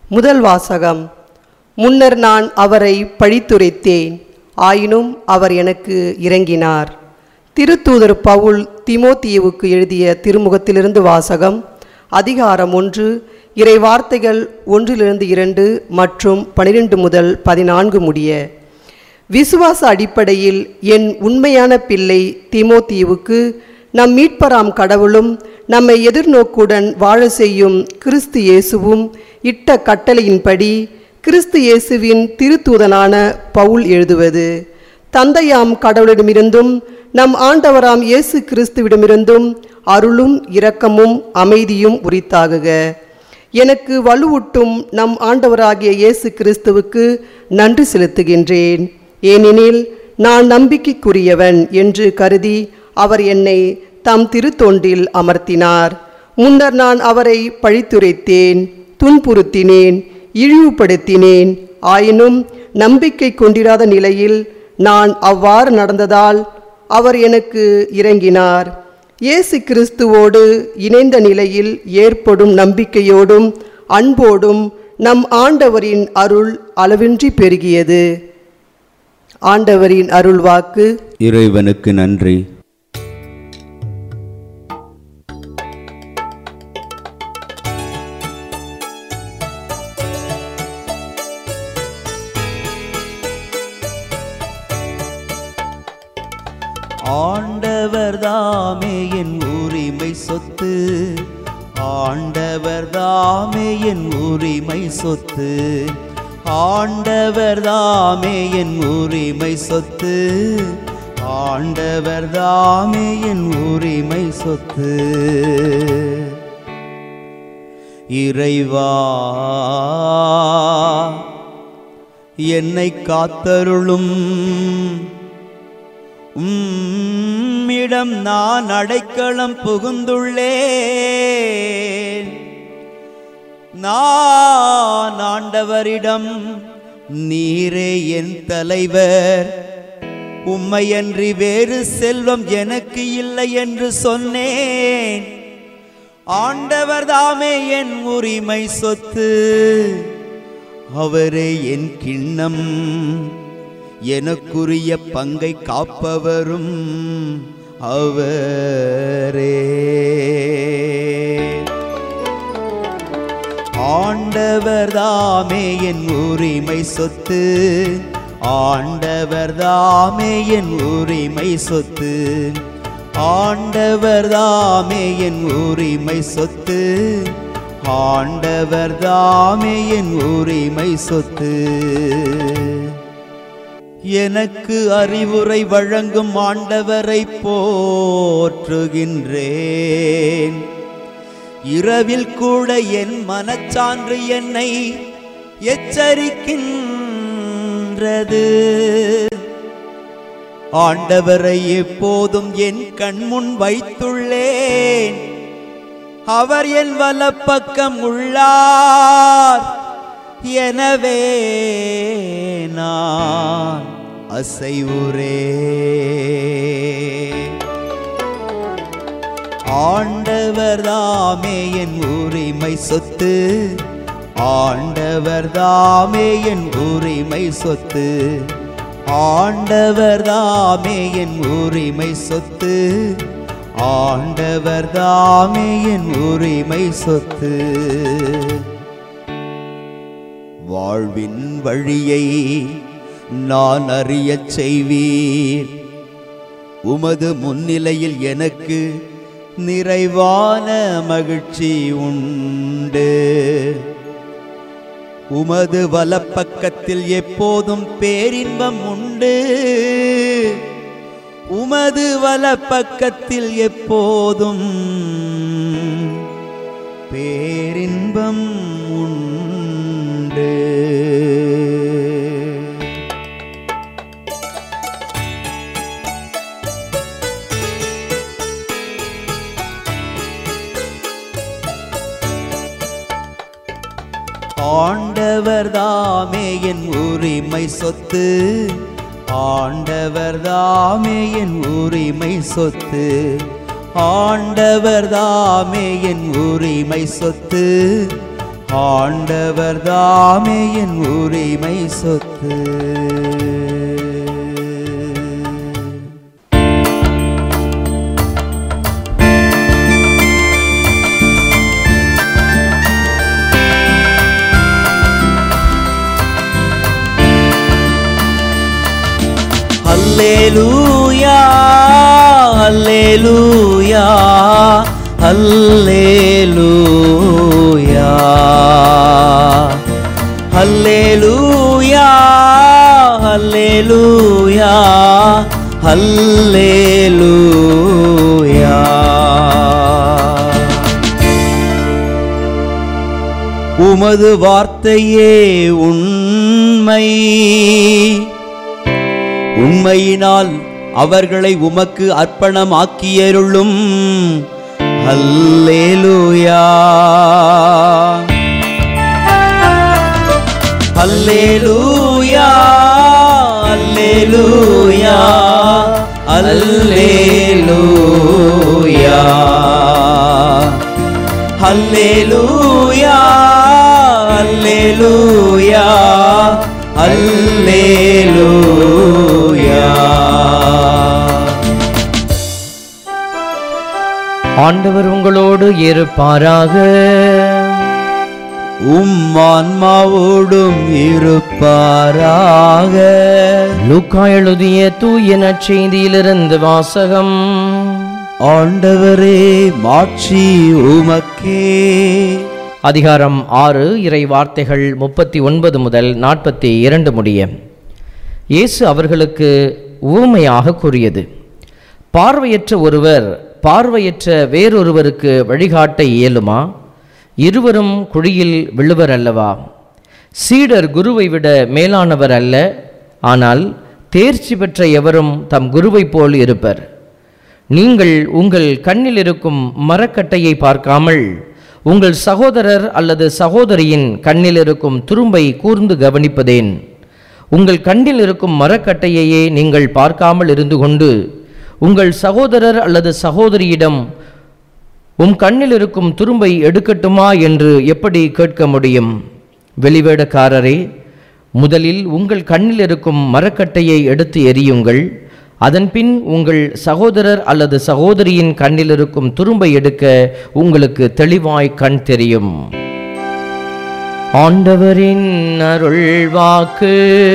முதல் வாசகம். முன்னர் நான் அவரை பழித்துரைத்தேன், ஆயினும் அவர் எனக்கு இரங்கினார். திருத்தூதர் பவுல் தீமோத்தேயுவுக்கு எழுதிய திருமுகத்திலிருந்து வாசகம். அதிகாரம் 1, இறை வார்த்தைகள் 1-2 மற்றும் 12 முதல் 14 முடிய. விசுவாச அடிப்படையில் என் உண்மையான பிள்ளை தீமோத்தேயுவுக்கு நம் மீட்பராம் கடவுளும் நம்மை எதிர்நோக்குடன் வாழ செய்யும் கிறிஸ்து இயேசுவும் இட்ட கட்டளையின்படி கிறிஸ்து இயேசுவின் திருத்தூதனான பவுல் எழுதுவது. தந்தையாம் கடவுளிடமிருந்தும் நம் ஆண்டவராம் இயேசு கிறிஸ்துவிடமிருந்தும் அருளும் இரக்கமும் அமைதியும் உரித்தாகுக. எனக்கு வலுவூட்டும் நம் ஆண்டவராகிய இயேசு கிறிஸ்துவுக்கு நன்றி செலுத்துகின்றேன். ஏனெனில் நான் நம்பிக்கைக்குரியவன் என்று கருதி அவர் என்னை தம் திருத்தொண்டில் அமர்த்தினார். முன்னர் நான் அவரை பழித்துரைத்தேன், துன்புறுத்தினேன், இழிவுபடுத்தினேன். ஆயினும் நம்பிக்கை கொண்டிராத நிலையில் நான் அவ்வாறு நடந்ததால் அவர் எனக்கு இரங்கினார். இயேசு கிறிஸ்துவோடு இணைந்த நிலையில் ஏற்படும் நம்பிக்கையோடும் அன்போடும் நம் ஆண்டவரின் அருள் அளவின்றி பெருகியது. ஆண்டவரின் அருள் வாக்கு. இறைவனுக்கு நன்றி. ஆண்டவர் தாமே என் உரிமை சொத்து, ஆண்டவர் தாமே என் உரிமை சொத்து, ஆண்டவர் தாமே என் உரிமை சொத்து, ஆண்டவர் தாமே என் உரிமை சொத்து. இறைவா என்னை காத்தருளும், உம்மிடம் நான் அடைக்கலம் புகுந்துள்ளேன். நான் ஆண்டவரிடம், நீரே என் தலைவர், உம்மையன்றி வேறு செல்வம் எனக்கு இல்லை என்று சொன்னேன். ஆண்டவர் தாமே என் உரிமை சொத்து, அவரே என் கிண்ணம், எனக்குரிய பங்கை காப்பவரும் அவரே. ஆண்டவர் தாமே என் உரிமை சொத்து, ஆண்டவர் தாமே என் உரிமை சொத்து, ஆண்டவர் தாமே என் உரிமை சொத்து, ஆண்டவர் தாமே என் உரிமை சொத்து. எனக்கு அறிவுரை வழங்கும் ஆண்டவரை போற்றுகின்றேன். இரவில் கூட என் மனச்சான்று என்னை எச்சரிக்கின்றது. ஆண்டவரை எப்போதும் என் கண்முன் வைத்துள்ளேன். அவர் என் வலப்பக்கம் உள்ளார், எனவே நான் அசைவுரே. ஆண்டவர் தாமே என் உரிமை சொத்து, ஆண்டவர் தாமே என் உரிமை சொத்து, ஆண்டவர் தாமே என் உரிமை சொத்து, ஆண்டவர் தாமே என் உரிமை சொத்து. வாழ்வின் வழியை நான் அறியச் செய்வீர். உமது முன்னிலையில் எனக்கு நிறைவான மகிழ்ச்சி உண்டு. உமது வலப்பக்கத்தில் எப்போதும் பேரின்பம் உண்டு. உமது வலப்பக்கத்தில் எப்போதும் பேரின்பம் உண்டு. ஆண்டவர் தாமே என் உரிமை சொத்து, ஆண்டவர் தாமே என் உரிமை சொத்து, ஆண்டவர் தாமே என் உரிமை சொத்து, ஆண்டவர் தாமே என் உரிமை சொத்து. அல்லேலூயா அல்லேலூயா அல்லேலூயா அல்லேலூயா அல்லேலூயா அல்லேலூயா. உமது வார்த்தையே உண்மை, உண்மையினால் அவர்களை உமக்கு அர்ப்பணமாக்கியருளும். அல்லேலூயா அல்லேலூயா அல்லேலூயா அல்லேலூயா அல்லேலூயா அல்லேலூயா அல்லேலூயா. ஆண்டவர் உங்களோடு இருப்பாராக. ஆன்மாவோடும் இருப்பாராக. லூக்கா எழுதிய தூய நற்செய்தியிலிருந்து வாசகம். ஆண்டவரே மாட்சி உமக்கே. அதிகாரம் 6 இறை வார்த்தைகள் 39 முதல் 42 முடிய. இயேசு அவர்களுக்கு உவமையாக கூறியது, பார்வையற்ற ஒருவர் பார்வையற்ற வேறொருவருக்கு வழிகாட்ட இயலுமா? இருவரும் குழியில் விழுவர் அல்லவா? சீடர் குருவை விட மேலானவர் அல்ல, ஆனால் தேர்ச்சி பெற்ற எவரும் தம் குருவை போல் இருப்பர். நீங்கள் உங்கள் கண்ணில் இருக்கும் மரக்கட்டையை பார்க்காமல் உங்கள் சகோதரர் அல்லது சகோதரியின் கண்ணில் இருக்கும் துரும்பை கூர்ந்து கவனிப்பதேன்? உங்கள் கண்ணில் இருக்கும் மரக்கட்டையையே நீங்கள் பார்க்காமல் இருந்து கொண்டு உங்கள் சகோதரர் அல்லது சகோதரியிடம் கண்ணில் இருக்கும் துரும்பை எடுக்கட்டுமா என்று எப்படி கேட்க முடியும்? வெளிவேடக்காரரே, முதலில் உங்கள் கண்ணில் இருக்கும் மரக்கட்டையை எடுத்து எறியுங்கள். அதன்பின் உங்கள் சகோதரர் அல்லது சகோதரியின் கண்ணில் இருக்கும் துரும்பை எடுக்க உங்களுக்கு தெளிவாய் கண் தெரியும். ஆண்டவரின் அருள்வாக்கு.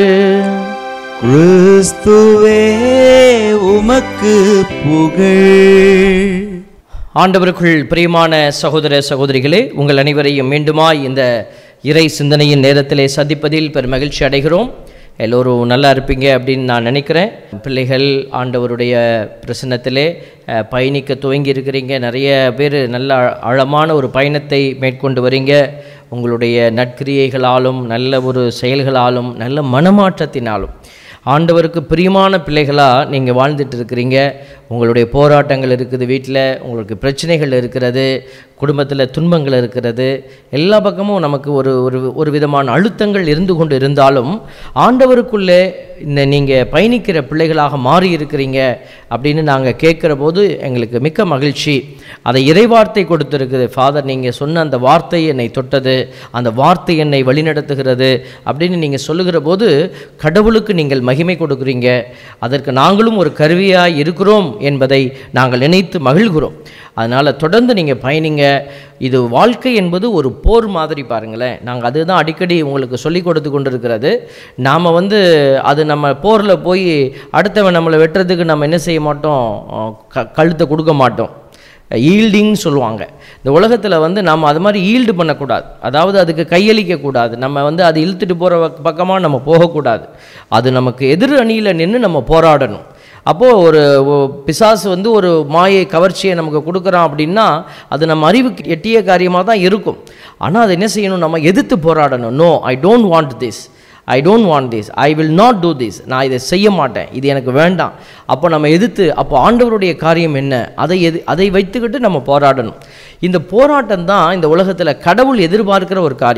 கிறிஸ்துவே உமக்கு புகழ். ஆண்டவருக்குள் பிரியமான சகோதர சகோதரிகளே, உங்கள் அனைவரையும் மீண்டுமாய் இந்த இறை சிந்தனையின் நேரத்திலே சந்திப்பதில் பெரும் மகிழ்ச்சி அடைகிறோம். எல்லோரும் நல்லா இருப்பீங்க அப்படின்னு நான் நினைக்கிறேன். பிள்ளைகள் ஆண்டவருடைய பிரசன்னத்திலே பயணிக்க துவங்கி இருக்கிறீங்க. நிறைய பேர் நல்ல ஆழமான ஒரு பயணத்தை மேற்கொண்டு வரீங்க. உங்களுடைய நற்கிரியைகளாலும் நல்ல ஒரு செயல்களாலும் நல்ல மனமாற்றத்தினாலும் ஆண்டவருக்கு பிரியமான பிள்ளைகளாக நீங்கள் வாழ்ந்துட்டு இருக்கிறீங்க. உங்களுடைய போராட்டங்கள் இருக்குது, வீட்டில் உங்களுக்கு பிரச்சனைகள் இருக்கிறது, குடும்பத்தில் துன்பங்கள் இருக்கிறது, எல்லா பக்கமும் நமக்கு ஒரு விதமான அழுத்தங்கள் இருந்து கொண்டு இருந்தாலும் ஆண்டவருக்குள்ளே இந்த நீங்கள் பயணிக்கிற பிள்ளைகளாக மாறி இருக்கிறீங்க அப்படின்னு நாங்கள் கேட்குற போது எங்களுக்கு மிக்க மகிழ்ச்சி. அதை இறைவார்த்தை கொடுத்துருக்குது. ஃபாதர், நீங்கள் சொன்ன அந்த வார்த்தை என்னை தொட்டது, அந்த வார்த்தை என்னை வழிநடத்துகிறது அப்படின்னு நீங்கள் சொல்லுகிற போது கடவுளுக்கு நீங்கள் மகிமை கொடுக்குறீங்க. அதற்கு நாங்களும் ஒரு கருவியாக இருக்கிறோம் என்பதை நாங்கள் நினைத்து மகிழ்கிறோம். அதனால் தொடர்ந்து நீங்கள் பயணிங்க. இது வாழ்க்கை என்பது ஒரு போர் மாதிரி பாருங்களேன். நாங்கள் அதுதான் அடிக்கடி உங்களுக்கு சொல்லி கொடுத்து கொண்டு இருக்கிறது. நாம் அது நம்ம போரில் போய் அடுத்தவன் நம்மளை வெட்டுறதுக்கு நம்ம என்ன செய்ய மாட்டோம், கழுத்தை கொடுக்க மாட்டோம். ஈல்டிங்னு சொல்லுவாங்க. இந்த உலகத்தில் நாம் அது மாதிரி ஈல்டு பண்ணக்கூடாது. அதாவது அதுக்கு கையளிக்கக்கூடாது. நம்ம அது இழுத்துட்டு போகிற பக்கமாக நம்ம போகக்கூடாது. அது நமக்கு எதிர் அணியில் நின்று நம்ம போராடணும். அப்போது ஒரு பிசாசு ஒரு மாயை கவர்ச்சியை நமக்கு கொடுக்குறான் அப்படின்னா அது நம்ம அறிவுக்கு எட்டிய காரியமாக தான் இருக்கும். ஆனால் அது என்ன செய்யணும், நம்ம எதிர்த்து போராடணும். No, I don't want this, I don't want this, I will not do this, நான் இதை செய்ய மாட்டேன், இது எனக்கு வேண்டாம். அப்போ நம்ம எதிர்த்து, அப்போ ஆண்டவருடைய காரியம் என்ன, அதை வைத்துக்கிட்டு நம்ம போராடணும். இந்த போராட்டம் தான் இந்த உலகத்தில் கடவுள் எதிர்பார்க்கிற ஒரு காரியம்.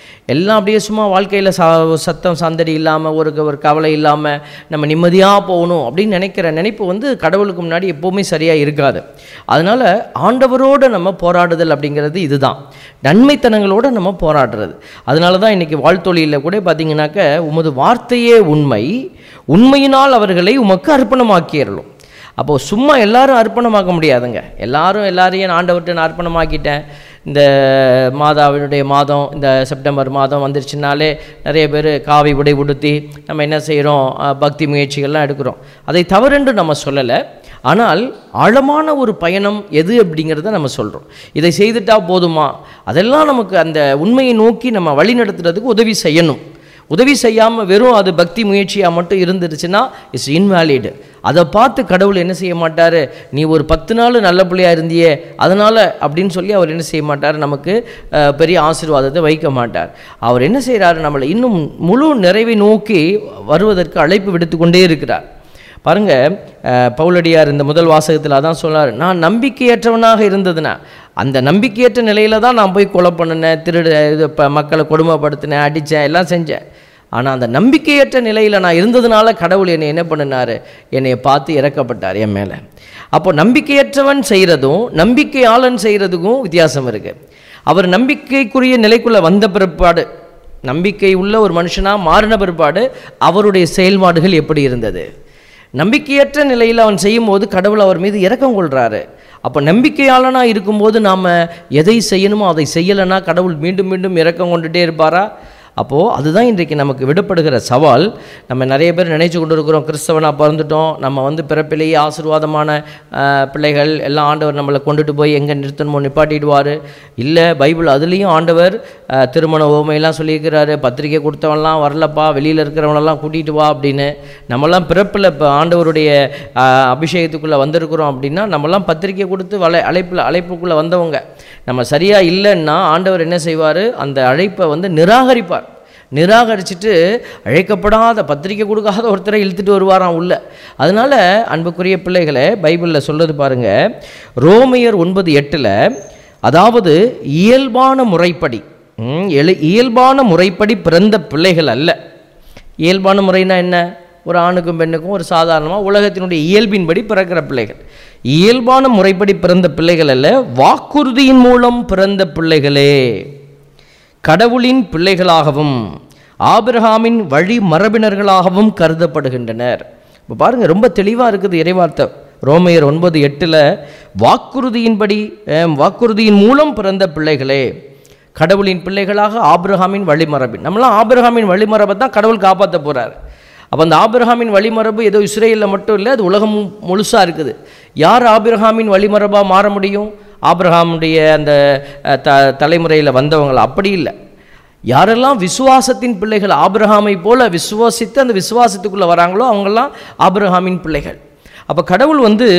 எல்லாம் அப்படியே சும்மா வாழ்க்கையில் சத்தம் சந்தடி இல்லாமல் ஒரு கவலை இல்லாமல் நம்ம நிம்மதியாக போகணும் அப்படின்னு நினைக்கிற நினைப்பு வந்து கடவுளுக்கு முன்னாடி எப்போவுமே சரியாக இருக்காது. அதனால் ஆண்டவரோடு நம்ம போராடுதல் அப்படிங்கிறது இதுதான், நன்மைத்தனங்களோடு நம்ம போராடுறது. அதனால தான் இன்றைக்கி வாழ்த்தொழியில் கூட பார்த்திங்கனாக்க, உமது வார்த்தையே உண்மை, உண்மையினால் அவர்களை உமக்கு அர்ப்பணமாக்கிடலும். அப்போது சும்மா எல்லாரும் அர்ப்பணமாக்க முடியாதுங்க. எல்லாரையும் ஆண்டவர்கிட்ட நான் அர்ப்பணமாக்கிட்டேன். இந்த மாதாவினுடைய மாதம், இந்த செப்டம்பர் மாதம் வந்துருச்சுனாலே நிறைய பேர் காவி உடை உடுத்தி நம்ம என்ன செய்கிறோம், பக்தி முயற்சிகள்லாம் எடுக்கிறோம். அதை தவறென்று நம்ம சொல்லலை. ஆனால் ஆழமான ஒரு பயணம் எது அப்படிங்கிறத நம்ம சொல்கிறோம். இதை செய்துட்டா போதுமா? அதெல்லாம் நமக்கு அந்த உண்மையை நோக்கி நம்ம வழி நடத்துறதுக்கு உதவி செய்யணும். உதவி செய்யாமல் வெறும் அது பக்தி முயற்சியாக மட்டும் இருந்துருச்சுன்னா இட்ஸ் இன்வேலிடு. அதை பார்த்து கடவுள் என்ன செய்ய மாட்டார், நீ ஒரு 10 நாள் நல்ல பிள்ளையாக இருந்தியே அதனால் அப்படின்னு சொல்லி அவர் என்ன செய்ய மாட்டார், நமக்கு பெரிய ஆசீர்வாதத்தை வைக்க மாட்டார். அவர் என்ன செய்கிறாரு, நம்மளை இன்னும் முழு நிறைவை நோக்கி வருவதற்கு அழைப்பு விடுத்து கொண்டே இருக்கிறார். பாருங்கள், பவுலடியார் இந்த முதல் வாசகத்தில் அதான் சொன்னார், நான் நம்பிக்கையற்றவனாக இருந்ததுன்னா, அந்த நம்பிக்கையற்ற நிலையில் தான் நான் போய் கொலை பண்ணினேன், மக்களை கொடுமைப்படுத்தினேன், அடித்தேன், எல்லாம் செஞ்சேன். ஆனால் அந்த நம்பிக்கையற்ற நிலையில் நான் இருந்ததுனால கடவுள் என்னை என்ன பண்ணினார், என்னை பார்த்து இறக்கப்பட்டார் என் மேலே. அப்போ நம்பிக்கையற்றவன் செய்கிறதும் நம்பிக்கையாளன் செய்கிறதுக்கும் வித்தியாசம் இருக்குது. அவர் நம்பிக்கைக்குரிய நிலைக்குள்ளே வந்த பிற்பாடு, நம்பிக்கை உள்ள ஒரு மனுஷனாக மாறின பிற்பாடு அவருடைய செயல்பாடுகள் எப்படி இருந்தது. நம்பிக்கையற்ற நிலையில் அவன் செய்யும்போது கடவுள் அவர் மீது இரக்கம் கொள்கிறாரு. அப்போ நம்பிக்கையாளனாக இருக்கும்போது நாம் எதை செய்யணுமோ அதை செய்யலைன்னா கடவுள் மீண்டும் மீண்டும் இரக்கம் கொண்டுகிட்டே இருப்பாரா? அப்போது அதுதான் இன்றைக்கு நமக்கு விடப்படுகிற சவால். நம்ம நிறைய பேர் நினைச்சு கொண்டு இருக்கிறோம், கிறிஸ்தவனாக பிறந்துட்டோம், நம்ம பிறப்பிலேயே ஆசீர்வாதமான பிள்ளைகள் எல்லாம் ஆண்டவர் நம்மளை கொண்டுட்டு போய் எங்கே நிறுத்தணுமோ நிப்பாட்டிடுவார். இல்லை, பைபிள் அதுலேயும் ஆண்டவர் திருமண ஓமையெல்லாம் சொல்லியிருக்கிறாரு, பத்திரிக்கை கொடுத்தவன்லாம் வரலப்பா, வெளியில் இருக்கிறவனெல்லாம் கூட்டிகிட்டு வா அப்படின்னு. நம்மலாம் பிறப்பில் இப்போ ஆண்டவருடைய அபிஷேகத்துக்குள்ளே வந்திருக்கிறோம் அப்படின்னா நம்மலாம் பத்திரிக்கை கொடுத்து அழைப்புக்குள்ளே வந்தவங்க. நம்ம சரியாக இல்லைன்னா ஆண்டவர் என்ன செய்வார், அந்த அழைப்பை நிராகரிப்பார். நிராகரிச்சுட்டு அழைக்கப்படாத பத்திரிக்கை கொடுக்காத ஒருத்தரை இழுத்துட்டு வருவாராம் உள்ள. அதனால் அன்புக்குரிய பிள்ளைகளை, பைபிளில் சொல்கிறது பாருங்கள், ரோமையர் 9:8, அதாவது இயல்பான முறைப்படி பிறந்த பிள்ளைகள் அல்ல. இயல்பான முறைனா என்ன? ஒரு ஆணுக்கும் பெண்ணுக்கும் ஒரு சாதாரணமாக உலகத்தினுடைய இயல்பின்படி பிறக்கிற பிள்ளைகள். இயல்பான முறைப்படி பிறந்த பிள்ளைகள் அல்ல, வாக்குறுதியின் மூலம் பிறந்த பிள்ளைகளே கடவுளின் பிள்ளைகளாகவும் ஆபிரகாமின் வழி மரபினர்களாகவும் கருதப்படுகின்றனர். இப்போ பாருங்கள், ரொம்ப தெளிவாக இருக்குது இறைவார்த்தை. ரோமையர் 9:8 வாக்குறுதியின் மூலம் பிறந்த பிள்ளைகளே கடவுளின் பிள்ளைகளாக ஆபிரகாமின் வழிமரபின். நம்மளாம் ஆபிரகாமின் வழிமரபை தான் கடவுள் காப்பாற்ற போகிறார். அப்போ அந்த ஆபிரகாமின் வழிமரபு ஏதோ இஸ்ரேலில் மட்டும் இல்லை, அது உலகம் முழுசாக இருக்குது. யார் ஆபிரகாமின் வழிமரபாக மாற முடியும்? ஆபிரகாமுடைய அந்த தலைமுறையில் வந்தவங்கள அப்படி இல்லை. யாரெல்லாம் விசுவாசத்தின் பிள்ளைகள், ஆபிரகாமை போல விசுவாசித்து அந்த விசுவாசத்துக்குள்ளே வராங்களோ அவங்கெல்லாம் ஆபிரகாமின் பிள்ளைகள். அப்போ கடவுள்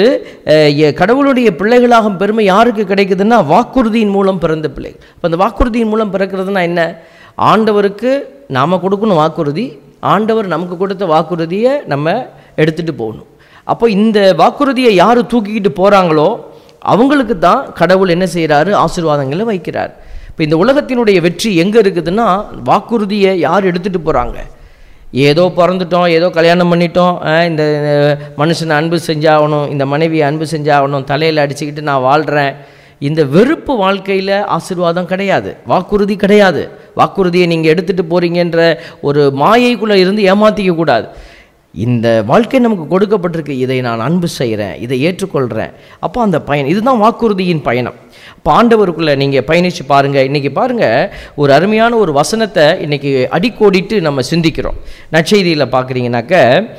கடவுளுடைய பிள்ளைகளாகும் பெருமை யாருக்கு கிடைக்குதுன்னா வாக்குறுதியின் மூலம் பிறந்த பிள்ளைகள். அப்போ அந்த வாக்குறுதியின் மூலம் பிறக்கிறதுனா என்ன? ஆண்டவருக்கு நாம் கொடுக்கணும் வாக்குறுதி, ஆண்டவர் நமக்கு கொடுத்த வாக்குறுதியை நம்ம எடுத்துகிட்டு போகணும். அப்போ இந்த வாக்குறுதியை யார் தூக்கிக்கிட்டு போகிறாங்களோ அவங்களுக்கு தான் கடவுள் என்ன செய்கிறாரு, ஆசீர்வாதங்களை வைக்கிறார். இப்போ இந்த உலகத்தினுடைய வெற்றி எங்கே இருக்குதுன்னா, வாக்குறுதியை யார் எடுத்துகிட்டு போகிறாங்க. ஏதோ பிறந்துட்டோம், ஏதோ கல்யாணம் பண்ணிட்டோம், இந்த மனுஷனை அன்பு செஞ்சாகணும், இந்த மனைவியை அன்பு செஞ்சாகணும், தலையில் அடிச்சுக்கிட்டு நான் வாழ்கிறேன், இந்த வெறுப்பு வாழ்க்கையில் ஆசீர்வாதம் கிடையாது, வாக்குறுதி கிடையாது. வாக்குறுதியை நீங்கள் எடுத்துகிட்டு போகிறீங்கன்ற ஒரு மாயைக்குள்ளே இருந்து ஏமாற்றிக்க கூடாது. இந்த வாழ்க்கை நமக்கு கொடுக்கப்பட்டிருக்கு, இதை நான் அன்பு செய்கிறேன், இதை ஏற்றுக்கொள்கிறேன். அப்போ அந்த பயணம், இதுதான் வாக்குறுதியின் பயணம். இப்போ ஆண்டவருக்குள்ளே நீங்கள் பயணித்து பாருங்கள். இன்றைக்கி பாருங்கள், ஒரு அருமையான ஒரு வசனத்தை இன்றைக்கி அடிக்கோடிட்டு நம்ம சிந்திக்கிறோம். நற்செய்தியில் பார்க்குறீங்கன்னாக்க,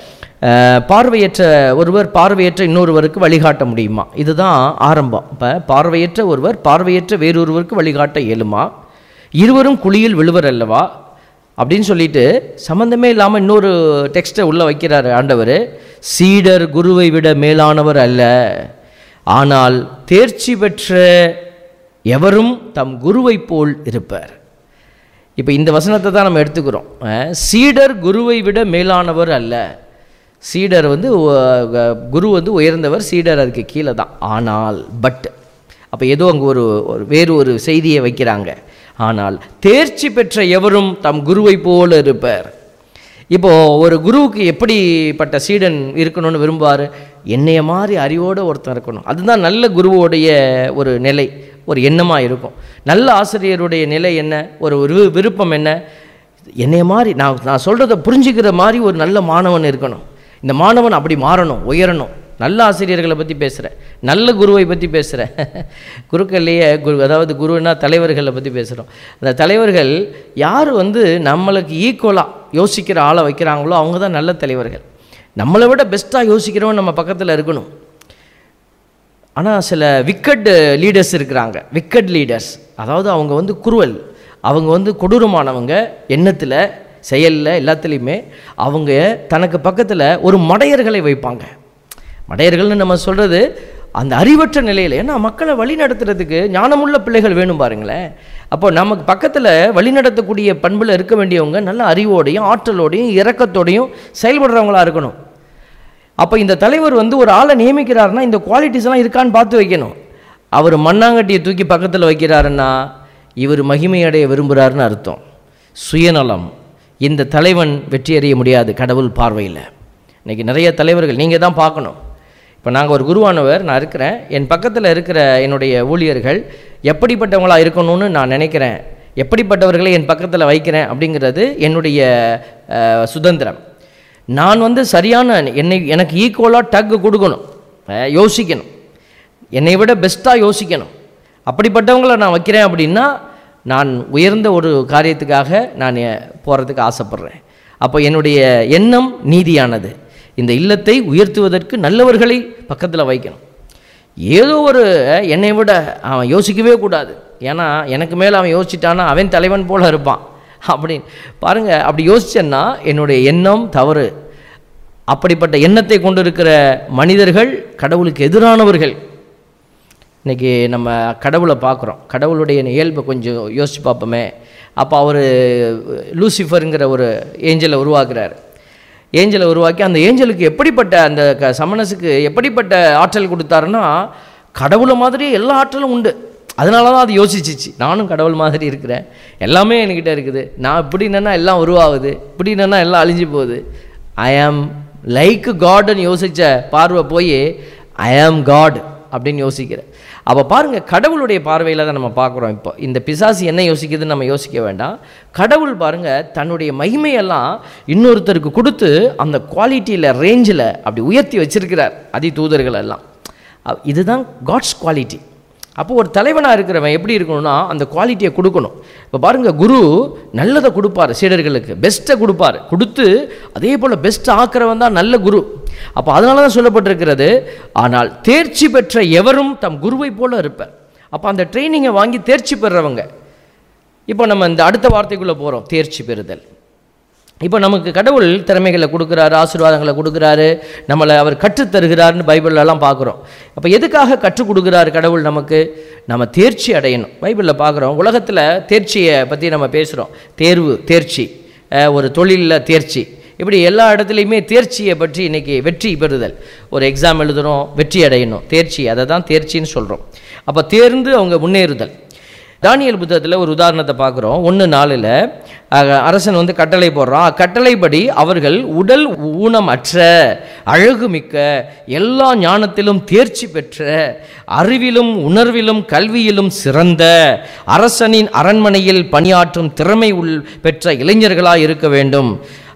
பார்வையற்ற ஒருவர் பார்வையற்ற இன்னொருவருக்கு வழிகாட்ட முடியுமா? இதுதான் ஆரம்பம். இப்போ பார்வையற்ற ஒருவர் பார்வையற்ற வேறொருவருக்கு வழிகாட்ட இயலுமா? இருவரும் குழியில் விழுவர் அல்லவா அப்படின்னு சொல்லிட்டு சம்மந்தமே இல்லாமல் இன்னொரு டெக்ஸ்ட்டை உள்ளே வைக்கிறாரு ஆண்டவர். சீடர் குருவை விட மேலானவர் அல்ல, ஆனால் தேர்ச்சி பெற்ற எவரும் தம் குருவை போல் இருப்பார். இப்போ இந்த வசனத்தை தான் நம்ம எடுத்துக்கிறோம். சீடர் குருவை விட மேலானவர் அல்ல. சீடர் குரு உயர்ந்தவர், சீடர் அதுக்கு கீழே தான். ஆனால் அப்போ ஏதோ அங்கே வேறு ஒரு செய்தியை வைக்கிறாங்க. ஆனால் தேர்ச்சி பெற்ற எவரும் தம் குருவை போல இருப்பார். இப்போது ஒரு குருவுக்கு எப்படிப்பட்ட சீடன் இருக்கணும்னு விரும்புவார்? என்னைய மாதிரி அறிவோடு ஒருத்தன் இருக்கணும். அதுதான் நல்ல குருவோடைய ஒரு நிலை, ஒரு எண்ணமாக இருக்கும். நல்ல ஆசிரியருடைய நிலை என்ன, ஒரு விருப்பம் என்ன? என்னைய மாதிரி நான் சொல்கிறத புரிஞ்சுக்கிற மாதிரி ஒரு நல்ல மாணவன் இருக்கணும். இந்த மாணவன் அப்படி மாறணும், உயரணும். நல்ல ஆசிரியர்களை பற்றி பேசுகிறேன், நல்ல குருவை பற்றி பேசுகிறேன். குருக்கள்லேயே அதாவது குருன்னா தலைவர்களை பற்றி பேசுகிறோம். அந்த தலைவர்கள் யார் நம்மளுக்கு ஈக்குவலாக யோசிக்கிற ஆளை வைக்கிறாங்களோ அவங்க தான் நல்ல தலைவர்கள். நம்மளை விட பெஸ்ட்டாக யோசிக்கிறவன் நம்ம பக்கத்தில் இருக்கணும். ஆனால் சில விக்கெட் லீடர்ஸ் இருக்கிறாங்க. விக்கெட் லீடர்ஸ் அதாவது அவங்க குருவல், அவங்க கொடூரமானவங்க. எண்ணத்தில், செயலில், எல்லாத்துலேயுமே அவங்க தனக்கு பக்கத்தில் ஒரு மடையர்களை வைப்பாங்க. மடையர்கள்னு நம்ம சொல்கிறது அந்த அறிவற்ற நிலையில். ஏன்னா மக்களை வழி நடத்துறதுக்கு ஞானமுள்ள பிள்ளைகள் வேணும் பாருங்களேன். அப்போ நமக்கு பக்கத்தில் வழி நடத்தக்கூடிய பண்பில் இருக்க வேண்டியவங்க நல்ல அறிவோடையும் ஆற்றலோடையும் இரக்கத்தோடையும் செயல்படுறவங்களா இருக்கணும். அப்போ இந்த தலைவர் ஒரு ஆளை நியமிக்கிறாருன்னா இந்த குவாலிட்டிஸ்லாம் இருக்கான்னு பார்த்து வைக்கணும். அவர் மண்ணாங்கட்டியை தூக்கி பக்கத்தில் வைக்கிறாருன்னா இவர் மகிமையடைய விரும்புகிறாருன்னு அர்த்தம். சுயநலம். இந்த தலைவன் வெற்றியடைய முடியாது கடவுள் பார்வையில். இன்றைக்கி நிறைய தலைவர்கள் நீங்கள் தான் பார்க்கணும். இப்போ நாங்கள் ஒரு குருவானவர், நான் இருக்கிறேன், என் பக்கத்தில் இருக்கிற என்னுடைய ஊழியர்கள் எப்படிப்பட்டவங்களாக இருக்கணும்னு நான் நினைக்கிறேன், எப்படிப்பட்டவர்களை என் பக்கத்தில் வைக்கிறேன் அப்படிங்கிறது என்னுடைய சுதந்திரம். நான் சரியான எனக்கு ஈக்குவலாக டக்கு கொடுக்கணும், யோசிக்கணும், என்னை விட பெஸ்ட்டாக யோசிக்கணும். அப்படிப்பட்டவங்களை நான் வைக்கிறேன் அப்படின்னா நான் உயர்ந்த ஒரு காரியத்துக்காக நான் போகிறதுக்கு ஆசைப்பட்றேன். அப்போ என்னுடைய எண்ணம் நீதியானது. இந்த இல்லத்தை உயர்த்துவதற்கு நல்லவர்களை பக்கத்தில் வைக்கணும். ஏதோ ஒரு என்னை விட அவன் யோசிக்கவே கூடாது, ஏன்னா எனக்கு மேலே அவன் யோசிச்சிட்டான்னா அவன் தலைவன் போல் இருப்பான் அப்படின்னு பாருங்கள். அப்படி யோசிச்சேன்னா என்னுடைய எண்ணம் தவறு. அப்படிப்பட்ட எண்ணத்தை கொண்டு இருக்கிற மனிதர்கள் கடவுளுக்கு எதிரானவர்கள். இன்றைக்கி நம்ம கடவுளை பார்க்குறோம், கடவுளுடைய இயல்பை கொஞ்சம் யோசித்து பார்ப்போமே. அப்போ அவர் லூசிஃபருங்கிற ஒரு ஏஞ்சலை உருவாக்குறார். ஏஞ்சலை உருவாக்கி அந்த ஏஞ்சலுக்கு எப்படிப்பட்ட அந்த சமணஸுக்கு எப்படிப்பட்ட ஆற்றல் கொடுத்தாருன்னா கடவுளை மாதிரி எல்லா ஆற்றலும் உண்டு. அதனால தான் அது யோசிச்சிச்சு, நானும் கடவுள் மாதிரி இருக்கிறேன், எல்லாமே என்கிட்ட இருக்குது, நான் இப்படி என்னென்னா எல்லாம் உருவாகுது, இப்படி என்னென்னா எல்லாம் அழிஞ்சு போகுது. ஐ ஆம் லைக் காட்னு யோசித்த பார்வை போய் ஐ ஆம் காட் அப்படின்னு யோசிக்கிறேன். அப்போ பாருங்கள், கடவுளுடைய பார்வையில் தான் நம்ம பார்க்குறோம். இப்போ இந்த பிசாசு என்ன யோசிக்குதுன்னு நம்ம யோசிக்க வேண்டாம். கடவுள் பாருங்கள் தன்னுடைய மகிமையெல்லாம் இன்னொருத்தருக்கு கொடுத்து அந்த குவாலிட்டியில் ரேஞ்சில் அப்படி உயர்த்தி வச்சிருக்கிறார் அதி தூதர்கள் எல்லாம். இதுதான் காட்ஸ் குவாலிட்டி. அப்போ ஒரு தலைவனாக இருக்கிறவன் எப்படி இருக்கணும்னா அந்த குவாலிட்டியை கொடுக்கணும். இப்போ பாருங்கள், குரு நல்லதை கொடுப்பார், சீடர்களுக்கு பெஸ்ட்டை கொடுப்பார், கொடுத்து அதே போல் பெஸ்ட் ஆக்கிறவன் தான் நல்ல குரு. அப்போ அதனால தான் சொல்லப்பட்டிருக்கிறது, ஆனால் தேர்ச்சி பெற்ற எவரும் தம் குருவை போல இருப்பார். அப்போ அந்த ட்ரைனிங்கை வாங்கி தேர்ச்சி பெறுறவங்க. இப்போ நம்ம இந்த அடுத்த வார்த்தைக்குள்ளே போகிறோம், தேர்ச்சி பெறுதல். இப்போ நமக்கு கடவுள் திறமைகளை கொடுக்குறாரு, ஆசீர்வாதங்களை கொடுக்குறாரு, நம்மளை அவர் கற்றுத்தருகிறாருன்னு பைபிள்லாம் பார்க்குறோம். அப்போ எதுக்காக கற்றுக் கொடுக்குறாரு கடவுள் நமக்கு? நம்ம தேர்ச்சி அடையணும். பைபிளில் பார்க்குறோம், உலகத்தில் தேர்ச்சியை பற்றி நம்ம பேசுகிறோம். தேர்ச்சி, ஒரு தொழிலில் தேர்ச்சி, இப்படி எல்லா இடத்துலையுமே தேர்ச்சியை பற்றி இன்றைக்கி வெற்றி பெறுதல். ஒரு எக்ஸாம் எழுதுகிறோம், வெற்றி அடையணும், தேர்ச்சி, அதை தான் தேர்ச்சின்னு சொல்கிறோம். அப்போ தேர்ந்து அவங்க முன்னேறுதல். தானியேல் புத்தகத்தில் ஒரு உதாரணத்தை பார்க்குறோம். 1:4 அரசன் கட்டளை போடுறான். கட்டளைப்படி அவர்கள் உடல் ஊனமற்ற, அழகுமிக்க, எல்லா ஞானத்திலும் தேர்ச்சி பெற்ற, அறிவிலும் உணர்விலும் கல்வியிலும் சிறந்த, அரசனின் அரண்மனையில் பணியாற்றும் திறமை பெற்ற இளைஞர்களாக இருக்க வேண்டும்.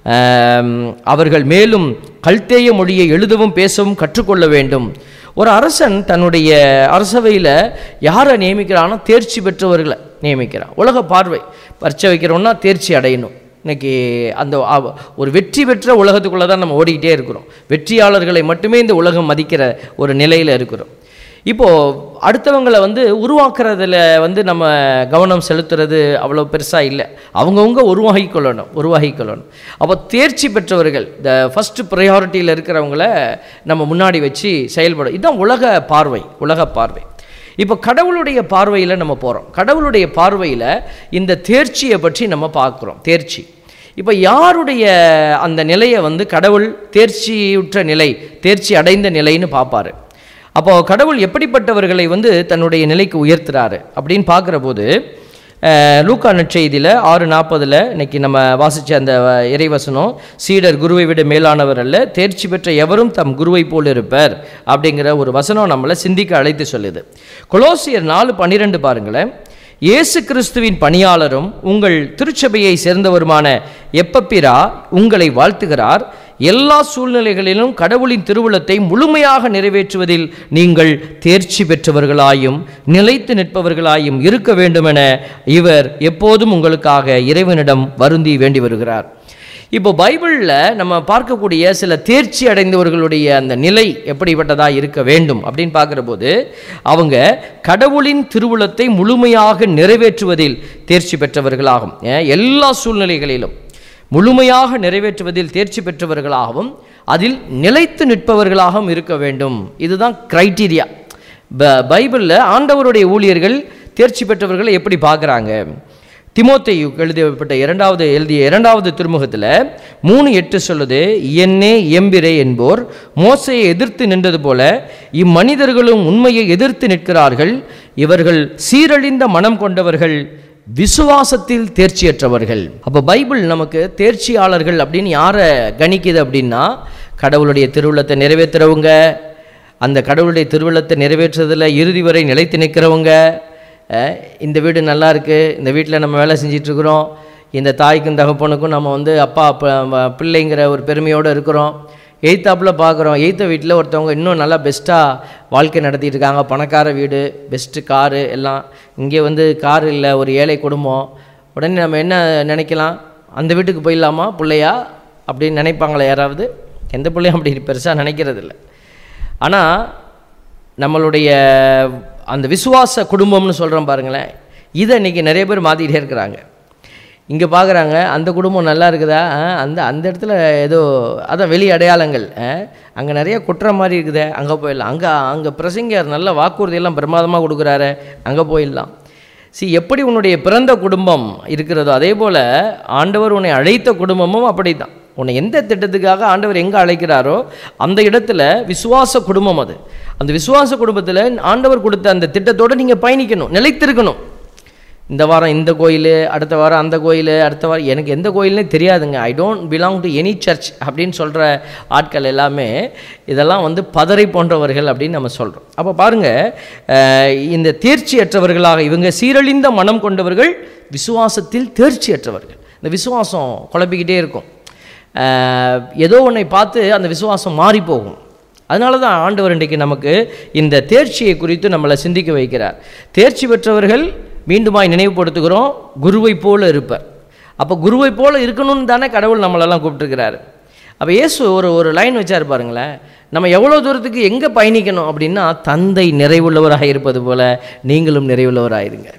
அவர்கள் மேலும் கல்தேய மொழியை எழுதவும் பேசவும் கற்றுக்கொள்ள வேண்டும். ஒரு அரசன் தன்னுடைய அரசவையில் யாரை நியமிக்கிறானோ தேர்ச்சி பெற்றவர்களை நியமிக்கிறான். உலக பார்வை பரீட்சை வைக்கிறோன்னா தேர்ச்சி அடையணும். இன்றைக்கி அந்த ஒரு வெற்றி பெற்ற உலகத்துக்குள்ளே தான் நம்ம ஓடிக்கிட்டே இருக்கிறோம். வெற்றியாளர்களை மட்டுமே இந்த உலகம் மதிக்கிற ஒரு நிலையில் இருக்கிறோம். இப்போது அடுத்தவங்களை உருவாக்குறதுல நம்ம கவனம் செலுத்துறது அவ்வளோ பெருசாக இல்லை. அவங்கவுங்க உருவாகிக்கொள்ளணும். அப்போ தேர்ச்சி பெற்றவர்கள், இந்த ஃபஸ்ட்டு ப்ரையாரிட்டியில் இருக்கிறவங்கள நம்ம முன்னாடி வச்சு செயல்படும். இதுதான் உலக பார்வை. இப்போ கடவுளுடைய பார்வையில் நம்ம போகிறோம். கடவுளுடைய பார்வையில் இந்த தேர்ச்சியை பற்றி நம்ம பார்க்குறோம். தேர்ச்சி இப்போ யாருடைய அந்த நிலையை கடவுள் தேர்ச்சியுற்ற நிலை, தேர்ச்சி அடைந்த நிலைன்னு பார்ப்பார். அப்போது கடவுள் எப்படிப்பட்டவர்களை தன்னுடைய நிலைக்கு உயர்த்துறாரு அப்படின்னு பார்க்குற போது லூக்கா நற்செய்தியில் 6:40 இன்னைக்கு நம்ம வாசித்த அந்த இறைவசனம், சீடர் குருவை விட மேலானவர் அல்ல, தேர்ச்சி பெற்ற எவரும் தம் குருவை போல் இருப்பர் அப்படிங்கிற ஒரு வசனம் நம்மளை சிந்திக்க அழைத்து சொல்லுது. கொலோசியர் 4:12 பாருங்களேன். இயேசு கிறிஸ்துவின் பணியாளரும் உங்கள் திருச்சபையை சேர்ந்தவருமான எப்பப்பிரா உங்களை வாழ்த்துகிறார். எல்லா சூழ்நிலைகளிலும் கடவுளின் திருவுளத்தை முழுமையாக நிறைவேற்றுவதில் நீங்கள் தேர்ச்சி பெற்றவர்களாயும் நிலைத்து நிற்பவர்களாயும் இருக்க வேண்டுமென இவர் எப்போதும் உங்களுக்காக இறைவனிடம் வருந்தி வேண்டி வருகிறார். இப்போ பைபிளில் நம்ம பார்க்கக்கூடிய சில தேர்ச்சி அடைந்தவர்களுடைய அந்த நிலை எப்படிப்பட்டதாக இருக்க வேண்டும் அப்படின்னு பார்க்குற போது, அவங்க கடவுளின் திருவுளத்தை முழுமையாக நிறைவேற்றுவதில் தேர்ச்சி பெற்றவர்களாகும். எல்லா சூழ்நிலைகளிலும் முழுமையாக நிறைவேற்றுவதில் தேர்ச்சி பெற்றவர்களாகவும் அதில் நிலைத்து நிற்பவர்களாகவும் இருக்க வேண்டும். இதுதான் கிரைட்டீரியா. பைபிளில் ஆண்டவருடைய ஊழியர்கள் தேர்ச்சி பெற்றவர்களை எப்படி பார்க்குறாங்க? திமோத்தேயு எழுதிய இரண்டாவது திருமுகத்தில் 3:8 சொல்லுது, என்னே எம்பிரே என்போர் மோசையை எதிர்த்து நின்றது போல இம்மனிதர்களும் உண்மையை எதிர்த்து நிற்கிறார்கள். இவர்கள் சீரழிந்த மனம் கொண்டவர்கள், விசுவாசத்தில் தேர்ச்சியற்றவர்கள். அப்போ பைபிள் நமக்கு தேர்ச்சியாளர்கள் அப்படின்னு யாரை கணிக்குது அப்படின்னா, கடவுளுடைய திருவுள்ளத்தை நிறைவேற்றுறவங்க, அந்த கடவுளுடைய திருவுள்ளத்தை நிறைவேற்றுறதில் இறுதி வரை நிலைத்து நிற்கிறவங்க. இந்த வீடு நல்லா இருக்குது, இந்த வீட்டில் நம்ம வேலை செஞ்சிட்ருக்குறோம், இந்த தாய்க்கும் தகப்பனுக்கும் நம்ம அப்பா பிள்ளைங்கிற ஒரு பெருமையோடு இருக்கிறோம். எய்த்தாப்பில் பார்க்குறோம், எய்த்த வீட்டில் ஒருத்தவங்க இன்னும் நல்லா பெஸ்ட்டாக வாழ்க்கை நடத்திட்டு இருக்காங்க, பணக்கார வீடு, பெஸ்ட்டு காரு எல்லாம். இங்கே கார் இல்லை, ஒரு ஏழை குடும்பம். உடனே நம்ம என்ன நினைக்கலாம், அந்த வீட்டுக்கு போயிடலாமா பிள்ளையா அப்படின்னு நினைப்பாங்களே யாராவது? எந்த பிள்ளையும் அப்படி பெருசாக நினைக்கிறது இல்லை. ஆனால் நம்மளுடைய அந்த விசுவாச குடும்பம்னு சொல்கிறோம் பாருங்களேன், இதை இன்றைக்கி நிறைய பேர் மாற்றிக்கிட்டே இருக்கிறாங்க. இங்கே பார்க்குறாங்க, அந்த குடும்பம் நல்லா இருக்குதா, அந்த இடத்துல ஏதோ அதான் வெளி அடையாளங்கள், அங்கே நிறைய குற்றம் மாதிரி இருக்குதே, அங்கே போயிடலாம். அங்கே பிரசங்கர் நல்ல வாக்குறுதியெல்லாம் பிரமாதமாக கொடுக்குறாரு, அங்கே போயிடலாம். எப்படி உன்னுடைய பிறந்த குடும்பம் இருக்கிறதோ அதே போல் ஆண்டவர் உன்னை அழைத்த குடும்பமும் அப்படி தான். உன்னை எந்த திட்டத்துக்காக ஆண்டவர் எங்கே அழைக்கிறாரோ அந்த இடத்துல விசுவாச குடும்பம் அது. அந்த விசுவாச குடும்பத்தில் ஆண்டவர் கொடுத்த அந்த திட்டத்தோடு நீங்கள் பயணிக்கணும், நிலைத்திருக்கணும். இந்த வாரம் இந்த கோயில், அடுத்த வாரம் அந்த கோயில், அடுத்த வாரம் எனக்கு எந்த கோயில்னே தெரியாதுங்க, I don't belong to any church அப்படின்னு சொல்கிற ஆட்கள் எல்லாமே இதெல்லாம் பதரை போன்றவர்கள் அப்படின்னு நம்ம சொல்கிறோம். அப்போ பாருங்கள், இந்த தேர்ச்சியற்றவர்களாக இவங்க சீரழிந்த மனம் கொண்டவர்கள், விசுவாசத்தில் தேர்ச்சியற்றவர்கள். இந்த விசுவாசம் குழப்பிக்கிட்டே இருக்கும். ஏதோ ஒன்றை பார்த்து அந்த விசுவாசம் மாறி போகும். அதனால தான் ஆண்டவர் இன்றைக்கு நமக்கு இந்த தேர்ச்சியை குறித்து நம்மளை சிந்திக்க வைக்கிறார். தேர்ச்சி பெற்றவர்கள் மீண்டுமாய் நினைவுபடுத்துகிறோம், குருவை போல இருப்பார். அப்போ குருவை போல இருக்கணும்னு தானே கடவுள் நம்மளெல்லாம் கூப்பிட்டுருக்கிறாரு. அப்போ இயேசு ஒரு லைன் வச்சார் பாருங்களேன், நம்ம எவ்வளோ தூரத்துக்கு எங்கே பயணிக்கணும் அப்படின்னா, தந்தை நிறைவுள்ளவராக இருப்பது போல் நீங்களும் நிறைவுள்ளவராயிருங்க.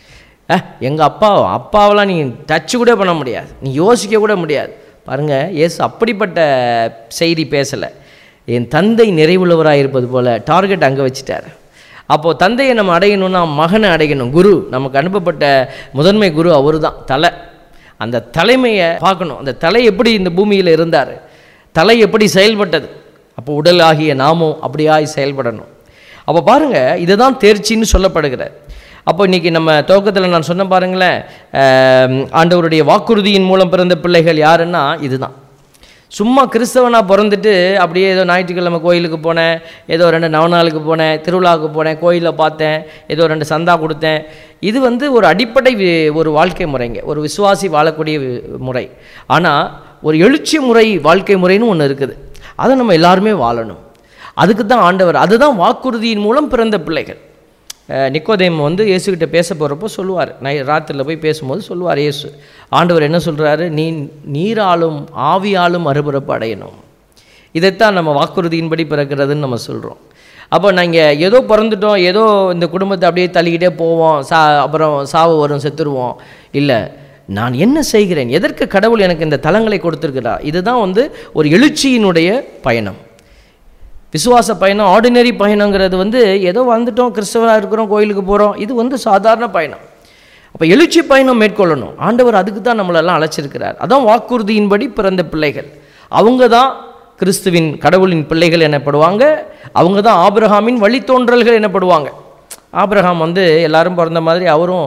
எங்கள் அப்பாவெல்லாம் நீ டச்சு கூட பண்ண முடியாது, நீ யோசிக்க கூட முடியாது. பாருங்கள், இயேசு அப்படிப்பட்ட செய்தி பேசலை. என் தந்தை நிறைவுள்ளவராக இருப்பது போல் டார்கெட் அங்கே வச்சுட்டார். அப்போது தந்தையை நம்ம அடையணும்னா மகனை அடையணும். குரு, நமக்கு அனுப்பப்பட்ட முதன்மை குரு அவர் தான், தலை. அந்த தலைமையை பார்க்கணும். அந்த தலை எப்படி இந்த பூமியில் இருந்தார், தலை எப்படி செயல்பட்டது, அப்போ உடல் ஆகிய நாமும் அப்படியாய் செயல்படணும். அப்போ பாருங்கள், இதுதான் தேர்ச்சின்னு சொல்லப்படுகிற. அப்போ இன்றைக்கி நம்ம துவக்கத்தில் நான் சொன்ன பாருங்களேன், ஆண்டவருடைய வாக்குறுதியின் மூலம் பிறந்த பிள்ளைகள் யாருன்னா இதுதான். சும்மா கிறிஸ்தவனாக பிறந்துட்டு அப்படியே ஏதோ ஞாயிற்றுக்கிழமை கோயிலுக்கு போனேன், ஏதோ 2 நவநாளுக்கு போனேன், திருவிழாவுக்கு போனேன், கோயிலில் பார்த்தேன், ஏதோ 2 சந்தா கொடுத்தேன். இது ஒரு அடிப்படை ஒரு வாழ்க்கை முறைங்க, ஒரு விசுவாசி வாழக்கூடிய முறை. ஆனால் ஒரு எழுச்சி முறை வாழ்க்கை முறைன்னு ஒன்று இருக்குது, அதை நம்ம எல்லாருமே வாழணும். அதுக்கு தான் ஆண்டவர், அதுதான் வாக்குறுதியின் மூலம் பிறந்த பிள்ளைகள். நிக்கோதேம் இயேசுக்கிட்ட பேச போகிறப்போ சொல்லுவார், ராத்திரியில் போய் பேசும்போது சொல்லுவார் இயேசு, ஆண்டவர் என்ன சொல்கிறாரு, நீ நீராலும் ஆவியாலும் மறுபிறப்பு அடையணும். இதைத்தான் நம்ம வாக்குறுதியின்படி பிறக்கிறதுன்னு நம்ம சொல்கிறோம். அப்போ நாங்கள் ஏதோ பிறந்துட்டோம், ஏதோ இந்த குடும்பத்தை அப்படியே தள்ளிக்கிட்டே போவோம், அப்புறம் சாவு வரும், செத்துருவோம். இல்லை, நான் என்ன செய்கிறேன், எதற்கு கடவுள் எனக்கு இந்த தலங்களை கொடுத்துருக்கிறார். இதுதான் ஒரு எழுச்சியினுடைய பயணம். விசுவாச பயணம், ஆர்டினரி பயணங்கிறது ஏதோ வந்துட்டோம், கிறிஸ்தவராக இருக்கிறோம், கோயிலுக்கு போகிறோம், இது சாதாரண பயணம். அப்போ எழுச்சி பயணம் மேற்கொள்ளணும். ஆண்டவர் அதுக்கு தான் நம்மளெல்லாம் அழைச்சிருக்கிறார். அதான் வாக்குறுதியின்படி பிறந்த பிள்ளைகள். அவங்க தான் கிறிஸ்துவின் கடவுளின் பிள்ளைகள் எனப்படுவாங்க. அவங்க தான் ஆபிரகாமின் வழித்தோன்றல்கள் எனப்படுவாங்க. ஆபிரகாம் எல்லாரும் பிறந்த மாதிரி அவரும்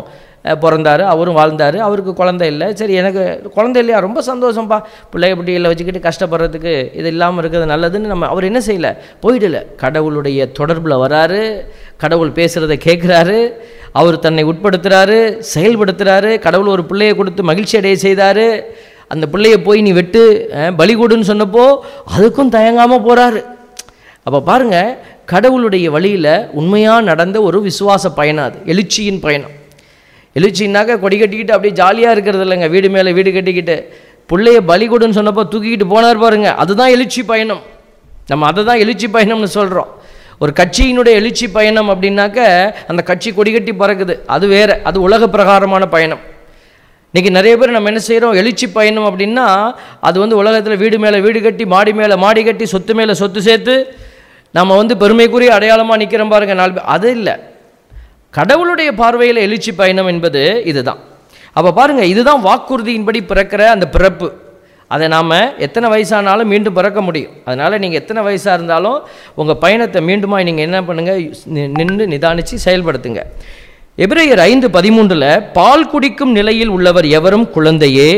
பிறந்தார், அவரும் வாழ்ந்தார், அவருக்கு குழந்தை இல்லை. சரி, எனக்கு குழந்தை இல்லையா, ரொம்ப சந்தோஷம்ப்பா, பிள்ளைய பிள்ளைகளை வச்சுக்கிட்டு கஷ்டப்படுறதுக்கு இது இல்லாமல் இருக்கிறது நல்லதுன்னு அவர் என்ன செய்யலை, போயிடலை. கடவுளுடைய தொடர்பில் வராரு, கடவுள் பேசுகிறத கேட்குறாரு, அவர் தன்னை உட்படுத்துகிறாரு, செயல்படுத்துகிறாரு. கடவுள் ஒரு பிள்ளையை கொடுத்து மகிழ்ச்சி அடைய செய்தார். அந்த பிள்ளையை போய் நீ வெட்டு பலி கொடுன்னு சொன்னப்போ அதுக்கும் தயங்காமல் போகிறாரு. அப்போ பாருங்கள், கடவுளுடைய வழியில் உண்மையாக நடந்த ஒரு விசுவாச பயணம், அது எழுச்சியின் பயணம். எழுச்சின்னாக்க கொடி கட்டிக்கிட்டு அப்படியே ஜாலியாக இருக்கிறது இல்லைங்க, வீடு மேலே வீடு கட்டிக்கிட்டு. பிள்ளையை பலி கொடுன்னு சொன்னப்போ தூக்கிக்கிட்டு போனார் பாருங்க, அதுதான் எழுச்சி பயணம். நம்ம அதை தான் எழுச்சி பயணம்னு சொல்கிறோம். ஒரு கட்சியினுடைய எழுச்சி பயணம் அப்படின்னாக்க அந்த கட்சி கொடி கட்டி பறக்குது, அது வேறு, அது உலக பிரகாரமான பயணம். இன்றைக்கி நிறைய பேர் நம்ம என்ன செய்கிறோம், எழுச்சி பயணம் அப்படின்னா அது உலகத்தில் வீடு மேலே வீடு கட்டி, மாடி மேலே மாடி கட்டி, சொத்து மேலே சொத்து சேர்த்து நம்ம பெருமைக்குரிய அடையாளமாக நிற்கிறோம் பாருங்க நாலு. அது இல்லை, கடவுளுடைய பார்வையில் எழுச்சி பயணம் என்பது இதுதான். அப்போ பாருங்கள், இதுதான் வாக்குறுதியின்படி பிறக்கிற அந்த பிறப்பு. அதை நாம் எத்தனை வயசானாலும் மீண்டும் பிறக்க முடியும். அதனால் நீங்கள் எத்தனை வயசாக இருந்தாலும் உங்கள் பயணத்தை மீண்டுமா நீங்கள் என்ன பண்ணுங்கள், நின்று நிதானித்து செயல்படுத்துங்க. எபிரேயர் 5:13 பால் குடிக்கும் நிலையில் உள்ளவர் எவரும் குழந்தையே,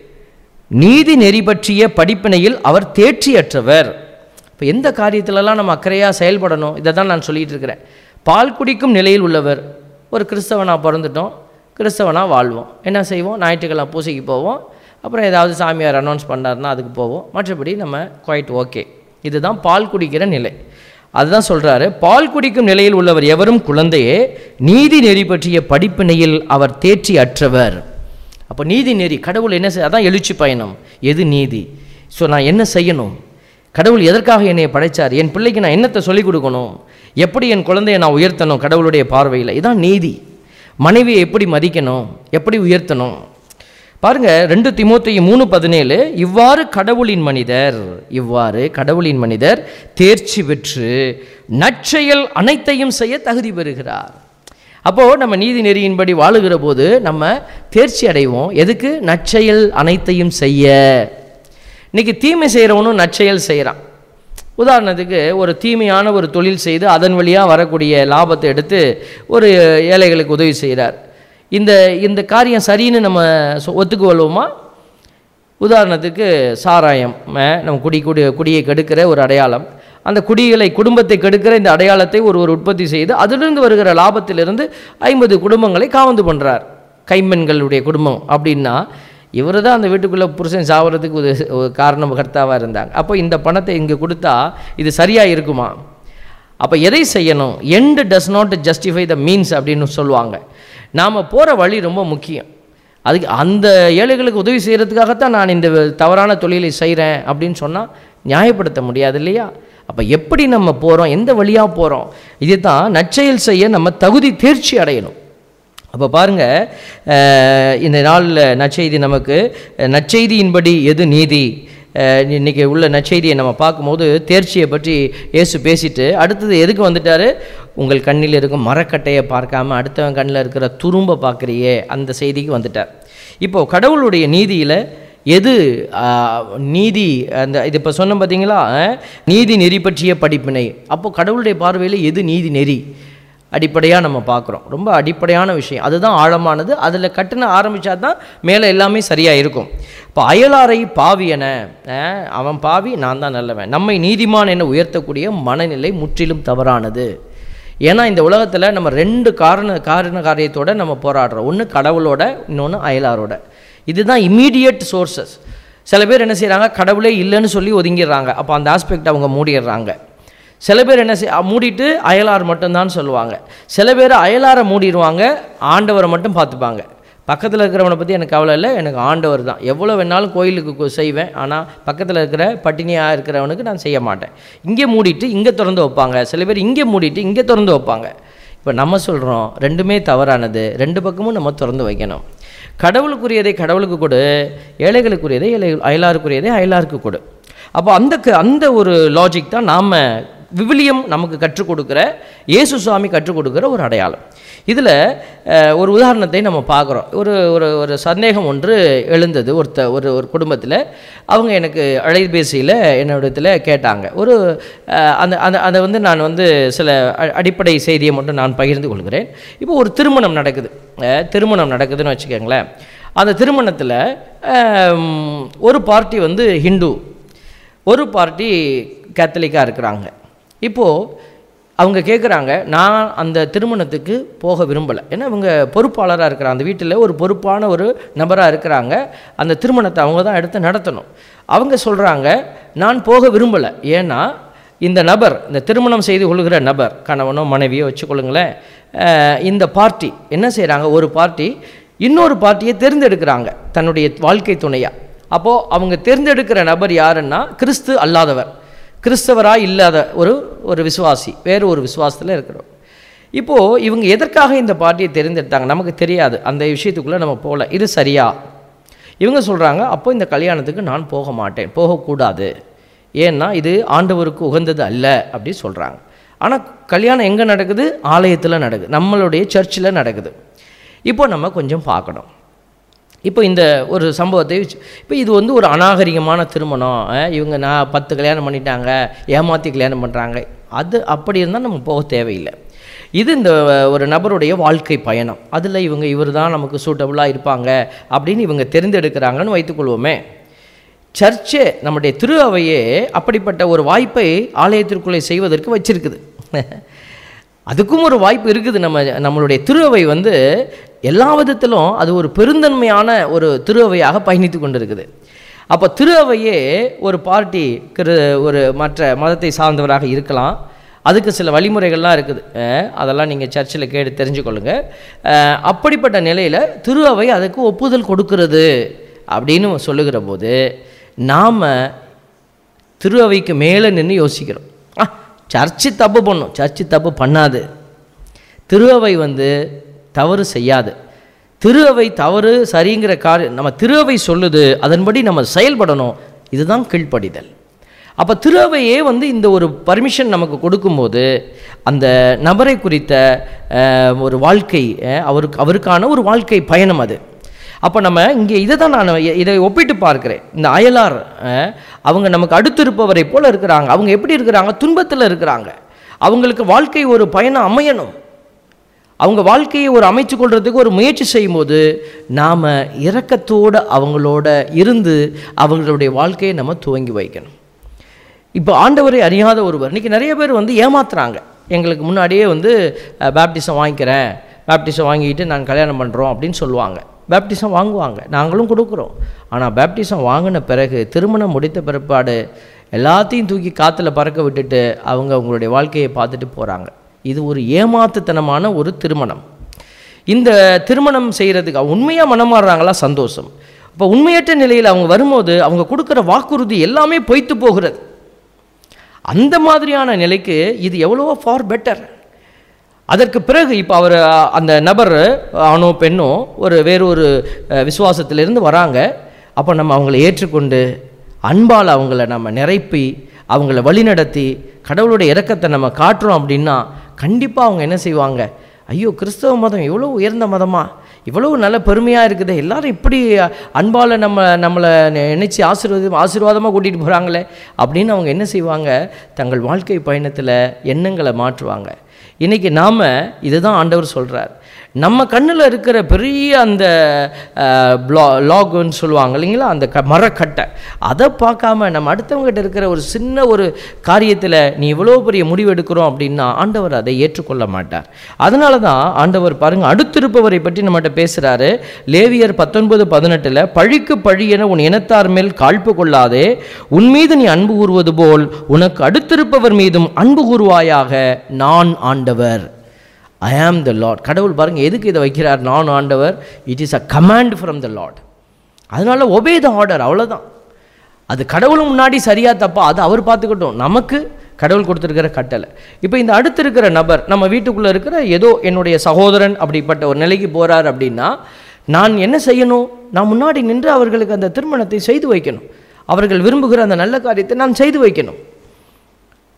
நீதி நெறி பற்றிய படிப்பினையில் அவர் தேர்ச்சியற்றவர். இப்போ எந்த காரியத்திலலாம் நம்ம அக்கறையாக செயல்படணும், இதை தான் நான் சொல்லிகிட்டு இருக்கிறேன். பால் குடிக்கும் நிலையில் உள்ளவர், ஒரு கிறிஸ்தவனாக பிறந்துட்டோம், கிறிஸ்தவனாக வாழ்வோம். என்ன செய்வோம், ஞாயிற்றுக்கிழமை பூசைக்கு போவோம், அப்புறம் ஏதாவது சாமியார் அனௌன்ஸ் பண்ணார்னா அதுக்கு போவோம், மற்றபடி நம்ம குவைட் ஓகே. இதுதான் பால் குடிக்கிற நிலை. அதுதான் சொல்கிறாரு, பால் குடிக்கும் நிலையில் உள்ளவர் எவரும் குழந்தையே, நீதி நெறி பற்றிய படிப்பினையில் அவர் தேர்ச்சி அற்றவர். அப்போ நீதி நெறி, கடவுள் என்ன செய்ய, அதான் எழுச்சி பயணம். எது நீதி? ஸோ நான் என்ன செய்யணும், கடவுள் எதற்காக என்னை படைத்தார், என் பிள்ளைக்கு நான் என்னத்தை சொல்லிக் கொடுக்கணும், எப்படி என் குழந்தையை நான் உயர்த்தணும் கடவுளுடைய பார்வையில், இதான் நீதி. மனைவியை எப்படி மதிக்கணும், எப்படி உயர்த்தணும். பாருங்கள், 2 தீமோத்தேயு 3:17 இவ்வாறு கடவுளின் மனிதர் தேர்ச்சி பெற்று நற்செயல் அனைத்தையும் செய்ய தகுதி பெறுகிறார். அப்போது நம்ம நீதி நெறியின்படி வாழுகிற போது நம்ம தேர்ச்சி அடைவோம். எதுக்கு? நற்செயல் அனைத்தையும் செய்ய. இன்றைக்கி தீமை செய்கிறவனும் நற்செயல் செய்கிறான். உதாரணத்துக்கு ஒரு தீமையான ஒரு தொழில் செய்து அதன் வழியாக வரக்கூடிய லாபத்தை எடுத்து ஒரு ஏழைகளுக்கு உதவி செய்கிறார். இந்த காரியம் சரின்னு நம்ம ஒத்துக்குவல்வோமா? உதாரணத்துக்கு சாராயம், நம்ம குடியை கெடுக்கிற ஒரு அடையாளம், அந்த குடும்பத்தை கெடுக்கிற இந்த அடையாளத்தை ஒரு உற்பத்தி செய்து அதிலிருந்து வருகிற லாபத்திலிருந்து 50 குடும்பங்களை காவந்து பண்ணுறார். கைம்பெண்களுடைய குடும்பம் அப்படின்னா இவர் தான் அந்த வீட்டுக்குள்ளே புருஷன் சாவறதுக்கு ஒரு காரணகர்த்தாவாக இருந்தாங்க. அப்போ இந்த பணத்தை இங்கே கொடுத்தா இது சரியாக இருக்குமா? அப்போ எதை செய்யணும்? End does not justify the means அப்படின்னு சொல்லுவாங்க. நாம் போகிற வழி ரொம்ப முக்கியம். அதுக்கு அந்த ஏழைகளுக்கு உதவி செய்கிறதுக்காகத்தான் நான் இந்த தவறான தொழிலை செய்கிறேன் அப்படின்னு சொன்னால் நியாயப்படுத்த முடியாது இல்லையா? அப்போ எப்படி நம்ம போகிறோம், எந்த வழியாக போகிறோம், இது தான் நற்செயல் செய்ய நம்ம தேர்ச்சி அடையணும். அப்போ பாருங்கள், இந்த நாளில் நற்செய்தி நமக்கு நற்செய்தியின்படி எது நீதி, இன்றைக்கி உள்ள நற்செய்தியை நம்ம பார்க்கும்போது தேர்ச்சியை பற்றி இயேசு பேசிட்டு அடுத்தது எதுக்கு வந்துட்டார்? உங்கள் கண்ணில் இருக்கும் மரக்கட்டையை பார்க்காம அடுத்தவன் கண்ணில் இருக்கிற துரும்பை பார்க்குறியே, அந்த செய்திக்கு வந்துட்டார். இப்போது கடவுளுடைய நீதியில் எது நீதி, அந்த இது இப்போ சொன்ன பார்த்தீங்களா, நீதி நெறி பற்றிய படிப்பினை. அப்போது கடவுளுடைய பார்வையில் எது நீதி நெறி அடிப்படையாக நம்ம பார்க்குறோம். ரொம்ப அடிப்படையான விஷயம், அதுதான் ஆழமானது. அதில் கட்டுன ஆரம்பித்தா தான் மேலே எல்லாமே சரியாக இருக்கும். இப்போ அயலாரை பாவி என, அவன் பாவி நான் தான் நல்லவன், நம்மை நீதிமான் என உயர்த்தக்கூடிய மனநிலை முற்றிலும் தவறானது. ஏன்னா இந்த உலகத்தில் நம்ம 2 காரியத்தோடு நம்ம போராடுறோம். ஒன்று கடவுளோட, இன்னொன்று அயலாரோட. இதுதான் இம்மீடியட் சோர்சஸ். சில பேர் என்ன செய்கிறாங்க, கடவுளே இல்லைன்னு சொல்லி ஒதுங்கிடுறாங்க. அப்போ அந்த ஆஸ்பெக்ட் அவங்க மூடிடுறாங்க. சில பேர் என்ன மூடிட்டு அயலார் மட்டும்தான் சொல்லுவாங்க. சில பேர் அயலாரை மூடிடுவாங்க, ஆண்டவரை மட்டும் பார்த்துப்பாங்க. பக்கத்தில் இருக்கிறவனை பற்றி எனக்கு கவலை இல்லை, எனக்கு ஆண்டவர் தான். எவ்வளோ வேணாலும் கோயிலுக்கு செய்வேன், ஆனால் பக்கத்தில் இருக்கிற பட்டினியாக இருக்கிறவனுக்கு நான் செய்ய மாட்டேன். இங்கே மூடிட்டு இங்கே திறந்து வைப்பாங்க, சில பேர் இங்கே மூடிட்டு இங்கே திறந்து வைப்பாங்க. இப்போ நம்ம சொல்கிறோம் ரெண்டுமே தவறானது, 2 பக்கமும் நம்ம திறந்து வைக்கணும். கடவுளுக்குரியதை கடவுளுக்கு கொடு, ஏழைகளுக்குரியதை அயலாருக்குரியதை அயலாருக்கு கொடு. அப்போ அந்த ஒரு லாஜிக் தான் நாம் விவிலியம் நமக்கு கற்றுக் கொடுக்குற, இயேசு சுவாமி கற்றுக் கொடுக்குற ஒரு அடையாளம். இதில் ஒரு உதாரணத்தை நம்ம பார்க்குறோம். ஒரு ஒரு ஒரு சந்தேகம் ஒன்று எழுந்தது. ஒரு குடும்பத்தில் அவங்க எனக்கு அலைபேசியில் என்னிடத்தில் கேட்டாங்க. அந்த அந்த அதை வந்து நான் வந்து சில அடிப்படை செய்தியை மட்டும் நான் பகிர்ந்து கொள்கிறேன். இப்போ ஒரு திருமணம் நடக்குதுன்னு வச்சுக்கோங்களேன். அந்த திருமணத்தில் ஒரு பார்ட்டி வந்து ஹிந்து, ஒரு பார்ட்டி கேத்தலிக்காக இருக்கிறாங்க. இப்போது அவங்க கேட்குறாங்க, நான் அந்த திருமணத்துக்கு போக விரும்பலை. ஏன்னா இவங்க பொறுப்பாளராக இருக்கிறாங்க, அந்த வீட்டில் ஒரு பொறுப்பான ஒரு நபராக இருக்கிறாங்க. அந்த திருமணத்தை அவங்க தான் எடுத்து நடத்தணும். அவங்க சொல்கிறாங்க, நான் போக விரும்பலை. ஏன்னா இந்த திருமணம் செய்து கொள்கிற நபர், கணவனோ மனைவியோ வச்சுக்கொள்ளுங்களேன், இந்த பார்ட்டி என்ன செய்கிறாங்க, ஒரு பார்ட்டி இன்னொரு பார்ட்டியை தேர்ந்தெடுக்கிறாங்க தன்னுடைய வாழ்க்கை துணையாக. அப்போது அவங்க தேர்ந்தெடுக்கிற நபர் யாருன்னா கிறிஸ்து அல்லாதவர், கிறிஸ்தவராக இல்லாத ஒரு விசுவாசி, வேறு ஒரு விசுவாசத்தில் இருக்கிறோம். இப்போது இவங்க எதற்காக இந்த பார்ட்டியை தேர்ந்தெடுத்தாங்க நமக்கு தெரியாது, அந்த விஷயத்துக்குள்ளே நம்ம போகல. இது சரியா? இவங்க சொல்கிறாங்க, அப்போ இந்த கல்யாணத்துக்கு நான் போக மாட்டேன், போகக்கூடாது, ஏன்னா இது ஆண்டவருக்கு உகந்தது அல்ல அப்படி சொல்கிறாங்க. ஆனால் கல்யாணம் எங்கே நடக்குது? ஆலயத்தில் நடக்குது, நம்மளுடைய சர்ச்சில் நடக்குது. இப்போ நம்ம கொஞ்சம் பார்க்கணும். இப்போ இந்த ஒரு சம்பவத்தை இப்போ இது வந்து ஒரு அநாகரிகமான திருமணம், இவங்க 10 கல்யாணம் பண்ணிட்டாங்க, ஏமாற்றி கல்யாணம் பண்ணுறாங்க, அது அப்படி இருந்தால் நம்ம போக தேவையில்லை. இது இந்த ஒரு நபருடைய வாழ்க்கை பயணம், அதில் இவர் தான் நமக்கு சூட்டபுளாக இருப்பாங்க அப்படின்னு இவங்க தெரிந்தெடுக்கிறாங்கன்னு வைத்துக்கொள்வோமே. சர்ச்சே, நம்முடைய திரு அவையே அப்படிப்பட்ட ஒரு வாய்ப்பை ஆலயத்திற்குள்ளே செய்வதற்கு வச்சிருக்குது. அதுக்கும் ஒரு வாய்ப்பு இருக்குது. நம்மளுடைய திரு அவை வந்து எல்லா விதத்திலும் அது ஒரு பெருந்தன்மையான ஒரு திரு அவையாக பயணித்து கொண்டு இருக்குது. அப்போ திரு அவையே ஒரு பார்ட்டி ஒரு மற்ற மதத்தை சார்ந்தவராக இருக்கலாம், அதுக்கு சில வழிமுறைகள்லாம் இருக்குது, அதெல்லாம் நீங்கள் சர்ச்சில் கேட்டு தெரிஞ்சுக்கொள்ளுங்க. அப்படிப்பட்ட நிலையில் திரு அவை அதுக்கு ஒப்புதல் கொடுக்கிறது அப்படின்னு சொல்லுகிற போது நாம் திரு அவைக்கு மேலே நின்று யோசிக்கிறோம், சர்ச்சு தப்பு பண்ணும், சர்ச்சு தப்பு பண்ணாது, திரு அவை வந்து தவறு செய்யாது, திரு அவை தவறு சரிங்கிற காரியம் நம்ம திரு அவை சொல்லுது, அதன்படி நம்ம செயல்படணும், இதுதான் கீழ்ப்படிதல். அப்போ திரு அவையே வந்து இந்த ஒரு பர்மிஷன் நமக்கு கொடுக்கும்போது அந்த நபரை குறித்த ஒரு வாழ்க்கை, அவருக்கான ஒரு வாழ்க்கை பயணம் அது. அப்போ நம்ம இங்கே இதை ஒப்பிட்டு பார்க்கிறேன். இந்த அயலார் அவங்க நமக்கு அடுத்திருப்பவரை போல் இருக்கிறாங்க. அவங்க எப்படி இருக்கிறாங்க? துன்பத்தில் இருக்கிறாங்க. அவங்களுக்கு வாழ்க்கை ஒரு பயணம் அமையணும். அவங்க வாழ்க்கையை ஒரு அமைச்சு கொள்றதுக்கு ஒரு முயற்சி செய்யும்போது நாம் இரக்கத்தோடு அவங்களோட இருந்து அவங்களுடைய வாழ்க்கையை நம்ம துவங்கி வைக்கணும். இப்போ ஆண்டவரை அறியாத ஒருவர், இன்றைக்கி நிறைய பேர் வந்து ஏமாத்துறாங்க. எங்களுக்கு முன்னாடியே வந்து பேப்டிசம் வாங்கிக்கிறேன், பேப்டிசம் வாங்கிட்டு நான் கல்யாணம் பண்ணுறோம் அப்படின்னு சொல்லுவாங்க. பேப்டிசம் வாங்குவாங்க, நாங்களும் கொடுக்குறோம். ஆனால் பேப்டிசம் வாங்கின பிறகு திருமணம் முடித்த பிற்பாடு எல்லாத்தையும் தூக்கி காற்றுல பறக்க விட்டுட்டு அவங்களுடைய வாழ்க்கையை பார்த்துட்டு போகிறாங்க. இது ஒரு ஏமாத்துத்தனமான ஒரு திருமணம். இந்த திருமணம் செய்கிறதுக்கு உண்மையாக மனமாறுறாங்களா? சந்தோஷம். இப்போ உண்மையற்ற நிலையில் அவங்க வரும்போது அவங்க கொடுக்குற வாக்குறுதி எல்லாமே பொய்த்து போகிறது. அந்த மாதிரியான நிலைக்கு இது எவ்வளவோ ஃபார் பெட்டர். அதற்கு பிறகு இப்போ அந்த நபர் ஆணோ பெண்ணோ வேறொரு விசுவாசத்திலிருந்து வராங்க. அப்போ நம்ம அவங்களை ஏற்றுக்கொண்டு அன்பால் அவங்கள நம்ம நிரப்பி அவங்கள வழிநடத்தி கடவுளுடைய இரக்கத்தை நம்ம காட்டுறோம் அப்படின்னா கண்டிப்பாக அவங்க என்ன செய்வாங்க? ஐயோ, கிறிஸ்தவ மதம் எவ்வளோ உயர்ந்த மதமா, இவ்வளவு நல்ல பெருமையாக இருக்குது, எல்லாரும் இப்படி அன்பால் நம்மளை நினைச்சு ஆசீர்வாதமாக கூட்டிகிட்டு போகிறாங்களே அப்படின்னு அவங்க என்ன செய்வாங்க? தங்கள் வாழ்க்கை பயணத்தில் எண்ணங்களை மாற்றுவாங்க. இன்றைக்கி நாம் இதுதான் ஆண்டவர் சொல்கிறார். நம்ம கண்ணில் இருக்கிற பெரிய அந்த லாகுன்னு சொல்லுவாங்க இல்லைங்களா, அந்த மரக்கட்டை, அதை பார்க்காம நம்ம அடுத்தவங்ககிட்ட இருக்கிற ஒரு சின்ன ஒரு காரியத்தில் நீ இவ்வளோ பெரிய முடிவு எடுக்கிறோம் அப்படின்னா ஆண்டவர் அதை ஏற்றுக்கொள்ள மாட்டார். அதனால தான் ஆண்டவர் பாருங்கள், அடுத்திருப்பவரை பற்றி நம்மகிட்ட பேசுகிறாரு. லேவியர் 19:18 பழிக்கு பழி என உன் இனத்தார் மேல் காழ்ப்பு கொள்ளாதே, உன் மீது நீ அன்பு கூறுவது போல் உனக்கு அடுத்திருப்பவர் மீதும் அன்பு கூறுவாயாக, நான் ஆண்டவர். I am the Lord. கடவுள் பாருங்க எதுக்கு இதை வைக்கிறார்? நான் ஆண்டவர். It is a command from the lord. அதனால ஒபே த ஆர்டர், அவ்வளோதான். அது கடவுளும் முன்னாடி சரியா தப்பா அது அவர் பார்த்துக்கிட்டோம். நமக்கு கடவுள் கொடுத்துருக்கிற கட்டளை. இப்போ இந்த அடுத்து இருக்கிற நபர் நம்ம வீட்டுக்குள்ளே இருக்கிற ஏதோ என்னுடைய சகோதரன் அப்படிப்பட்ட ஒரு நிலைக்கு போகிறார் அப்படின்னா நான் என்ன செய்யணும்? நான் முன்னாடி நின்று அவர்களுக்கு அந்த திருமணத்தை செய்து வைக்கணும். அவர்கள் விரும்புகிற அந்த நல்ல காரியத்தை நான் செய்து வைக்கணும்.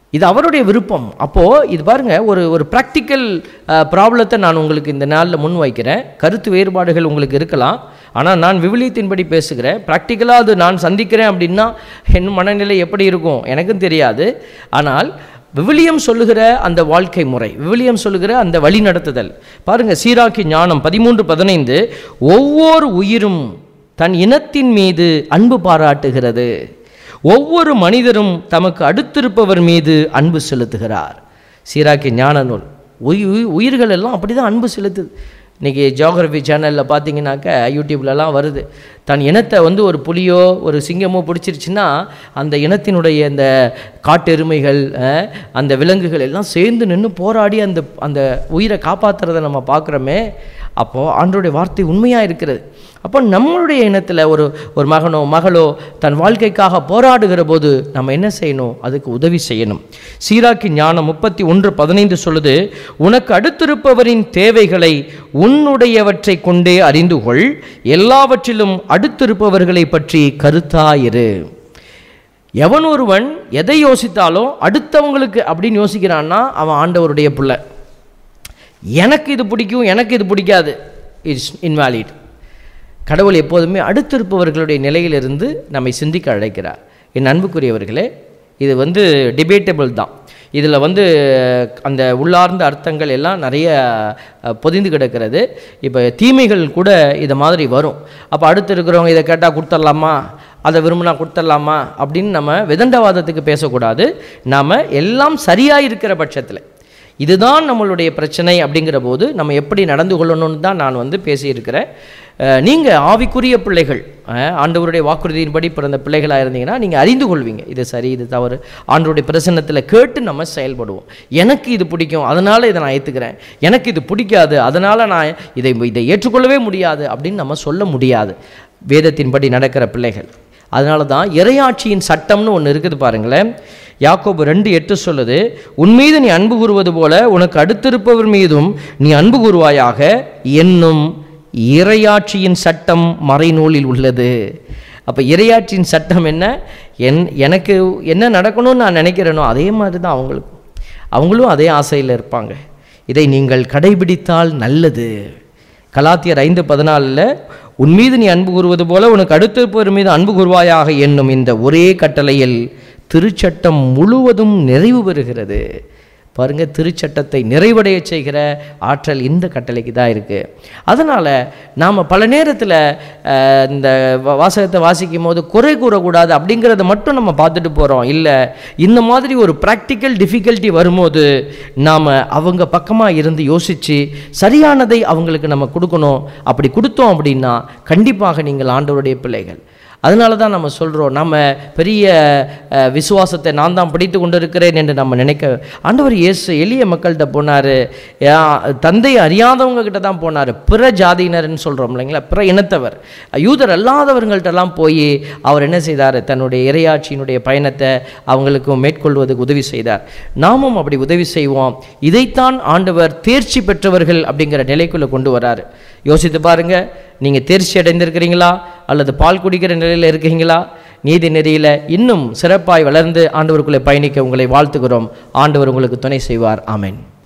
இது அவருடைய விருப்பம். அப்போது இது பாருங்கள், ஒரு ப்ராக்டிக்கல் ப்ராப்ளத்தை நான் உங்களுக்கு இந்த நாளில் முன் வைக்கிறேன். கருத்து வேறுபாடுகள் உங்களுக்கு இருக்கலாம், ஆனால் நான் விவிலியத்தின்படி பேசுகிறேன். ப்ராக்டிக்கலாக அது நான் சந்திக்கிறேன் அப்படின்னா என் மனநிலை எப்படி இருக்கும் எனக்கும் தெரியாது. ஆனால் விவிலியம் சொல்லுகிற அந்த வாழ்க்கை முறை, விவிலியம் சொல்லுகிற அந்த வழி நடத்துதல் பாருங்கள். சீராக்கி ஞானம் 13:15, ஒவ்வொரு உயிரும் தன் இனத்தின் மீது அன்பு பாராட்டுகிறது, ஒவ்வொரு மனிதரும் தமக்கு அடுத்திருப்பவர் மீது அன்பு செலுத்துகிறார். சீராக்கி ஞான நூல். உயிர்கள் எல்லாம் அப்படி தான் அன்பு செலுத்துது. இன்றைக்கி ஜியோகிராஃபி சேனலில் பார்த்தீங்கன்னாக்க யூடியூப்லலாம் வருது. தன் இனத்தை ஒரு புலியோ ஒரு சிங்கமோ பிடிச்சிருச்சுன்னா அந்த இனத்தினுடைய அந்த காட்டெருமைகள் அந்த விலங்குகள் எல்லாம் சேர்ந்து நின்று போராடி அந்த உயிரை காப்பாற்றுறதை நம்ம பார்க்குறோமே. அப்போது ஆண்டவருடைய வார்த்தை உண்மையாக இருக்கிறது. அப்போ நம்மளுடைய இனத்தில் ஒரு மகனோ மகளோ தன் வாழ்க்கைக்காக போராடுகிற போது நம்ம என்ன செய்யணும்? அதுக்கு உதவி செய்யணும். சீராக்கி ஞானம் 31:15 சொல்லுது, உனக்கு அடுத்திருப்பவரின் தேவைகளை உன்னுடையவற்றை கொண்டே அறிந்து கொள், எல்லாவற்றிலும் அடுத்திருப்பவர்களை பற்றி கருத்தாயிரு. எவன் ஒருவன் எதை யோசித்தாலும் அடுத்தவங்களுக்கு அப்படின்னு யோசிக்கிறான்னா அவன் ஆண்டவருடைய பிள்ளை. எனக்கு இது பிடிக்கும், எனக்கு இது பிடிக்காது, இட்ஸ் இன்வாலிட். கடவுள் எப்போதுமே அடுத்திருப்பவர்களுடைய நிலையிலிருந்து நம்மை சிந்திக்க அழைக்கிறார். என் அன்புக்குரியவர்களே, இது டிபேட்டபிள் தான். இதில் அந்த உள்ளார்ந்த அர்த்தங்கள் எல்லாம் நிறைய பொதிந்து கிடக்கிறது. இப்போ தீமைகள் கூட இதை மாதிரி வரும். அப்போ அடுத்து இருக்கிறவங்க இதை கேட்டால் கொடுத்துடலாமா, அதை விரும்பினா கொடுத்துடலாமா அப்படின்னு நம்ம விதண்டவாதத்துக்கு பேசக்கூடாது. நாம் எல்லாம் சரியாக இருக்கிற பட்சத்தில் இதுதான் நம்மளுடைய பிரச்சனை அப்படிங்கிற போது நம்ம எப்படி நடந்து கொள்ளணும்னு தான் நான் பேசியிருக்கிறேன். நீங்கள் ஆவிக்குரிய பிள்ளைகள், ஆண்டவருடைய வாக்குறுதியின்படி பிறந்த பிள்ளைகளாக இருந்தீங்கன்னா நீங்கள் அறிந்து கொள்வீங்க, இது சரி இது தவறு. ஆண்டவருடைய பிரசன்னத்தில் கேட்டு நம்ம செயல்படுவோம். எனக்கு இது பிடிக்கும் அதனால் இதை நான் ஏற்றுக்கிறேன், எனக்கு இது பிடிக்காது அதனால் நான் இதை ஏற்றுக்கொள்ளவே முடியாது அப்படின்னு நம்ம சொல்ல முடியாது. வேதத்தின்படி நடக்கிற பிள்ளைகள். அதனால தான் இறையாட்சியின் சட்டம்னு ஒன்று இருக்குது பாருங்களேன். யாக்கோபு 2:8 சொல்லுது, உன் மீது நீ அன்பு கூறுவது போல உனக்கு அடுத்திருப்பவர் மீதும் நீ அன்பு கூறுவாயாக என்னும் இறையாட்சியின் சட்டம் மறைநூலில் உள்ளது. அப்போ இறையாட்சியின் சட்டம் என்ன? எனக்கு என்ன நடக்கணும்னு நான் நினைக்கிறேனோ அதே மாதிரி தான் அவங்களும் அதே ஆசையில் இருப்பாங்க. இதை நீங்கள் கடைபிடித்தால் நல்லது. கலாத்தியர் 5:14 உன் மீது நீ அன்பு கூறுவது போல உனக்கு அடுத்திருப்பவர் மீது அன்பு கூறுவாயாக என்னும் இந்த ஒரே கட்டளையில் திருச்சட்டம் முழுவதும் நிறைவு பெறுகிறது. பாருங்கள், திருச்சட்டத்தை நிறைவடைய செய்கிற ஆற்றல் இந்த கட்டளைக்கு தான் இருக்குது. அதனால் நாம் பல நேரத்தில் இந்த வாசகத்தை வாசிக்கும் போது குறை கூறக்கூடாது அப்படிங்கிறத மட்டும் நம்ம பார்த்துட்டு போகிறோம். இல்லை, இந்த மாதிரி ஒரு ப்ராக்டிக்கல் டிஃபிகல்ட்டி வரும்போது நாம் அவங்க பக்கமாக இருந்து யோசித்து சரியானதை அவங்களுக்கு நம்ம கொடுக்கணும். அப்படி கொடுத்தோம் அப்படின்னா கண்டிப்பாக நீங்கள் ஆண்டவருடைய பிள்ளைகள். அதனால தான் நம்ம சொல்கிறோம், நம்ம பெரிய விசுவாசத்தை நான் தான் பிடித்து கொண்டு இருக்கிறேன் என்று நம்ம நினைக்க. ஆண்டவர் இயேசு எளிய மக்கள்கிட்ட போனார், தந்தை அறியாதவங்க கிட்ட தான் போனார். பிற ஜாதியினர்னு சொல்கிறோம் இல்லைங்களா, பிற இனத்தவர், யூதர் அல்லாதவர்கள்ட்டெல்லாம் போய் அவர் என்ன செய்தார்? தன்னுடைய இறையாட்சியினுடைய பயணத்தை அவங்களுக்கு மேற்கொள்வதுக்கு உதவி செய்தார். நாமும் அப்படி உதவி செய்வோம். இதைத்தான் ஆண்டவர் தேர்ச்சி பெற்றவர்கள் அப்படிங்கிற நிலைக்குள்ளே கொண்டு வராரு. யோசித்து பாருங்கள், நீங்கள் தேர்ச்சி அடைந்திருக்கிறீங்களா அல்லது பால் குடிக்கிற நிலையில் இருக்கீங்களா? நீதி நெறியில் இன்னும் சிறப்பாய் வளர்ந்து ஆண்டவருக்குள்ளே பயணிக்க உங்களை வாழ்த்துகிறோம். ஆண்டவர் உங்களுக்கு துணை செய்வார். ஆமென்.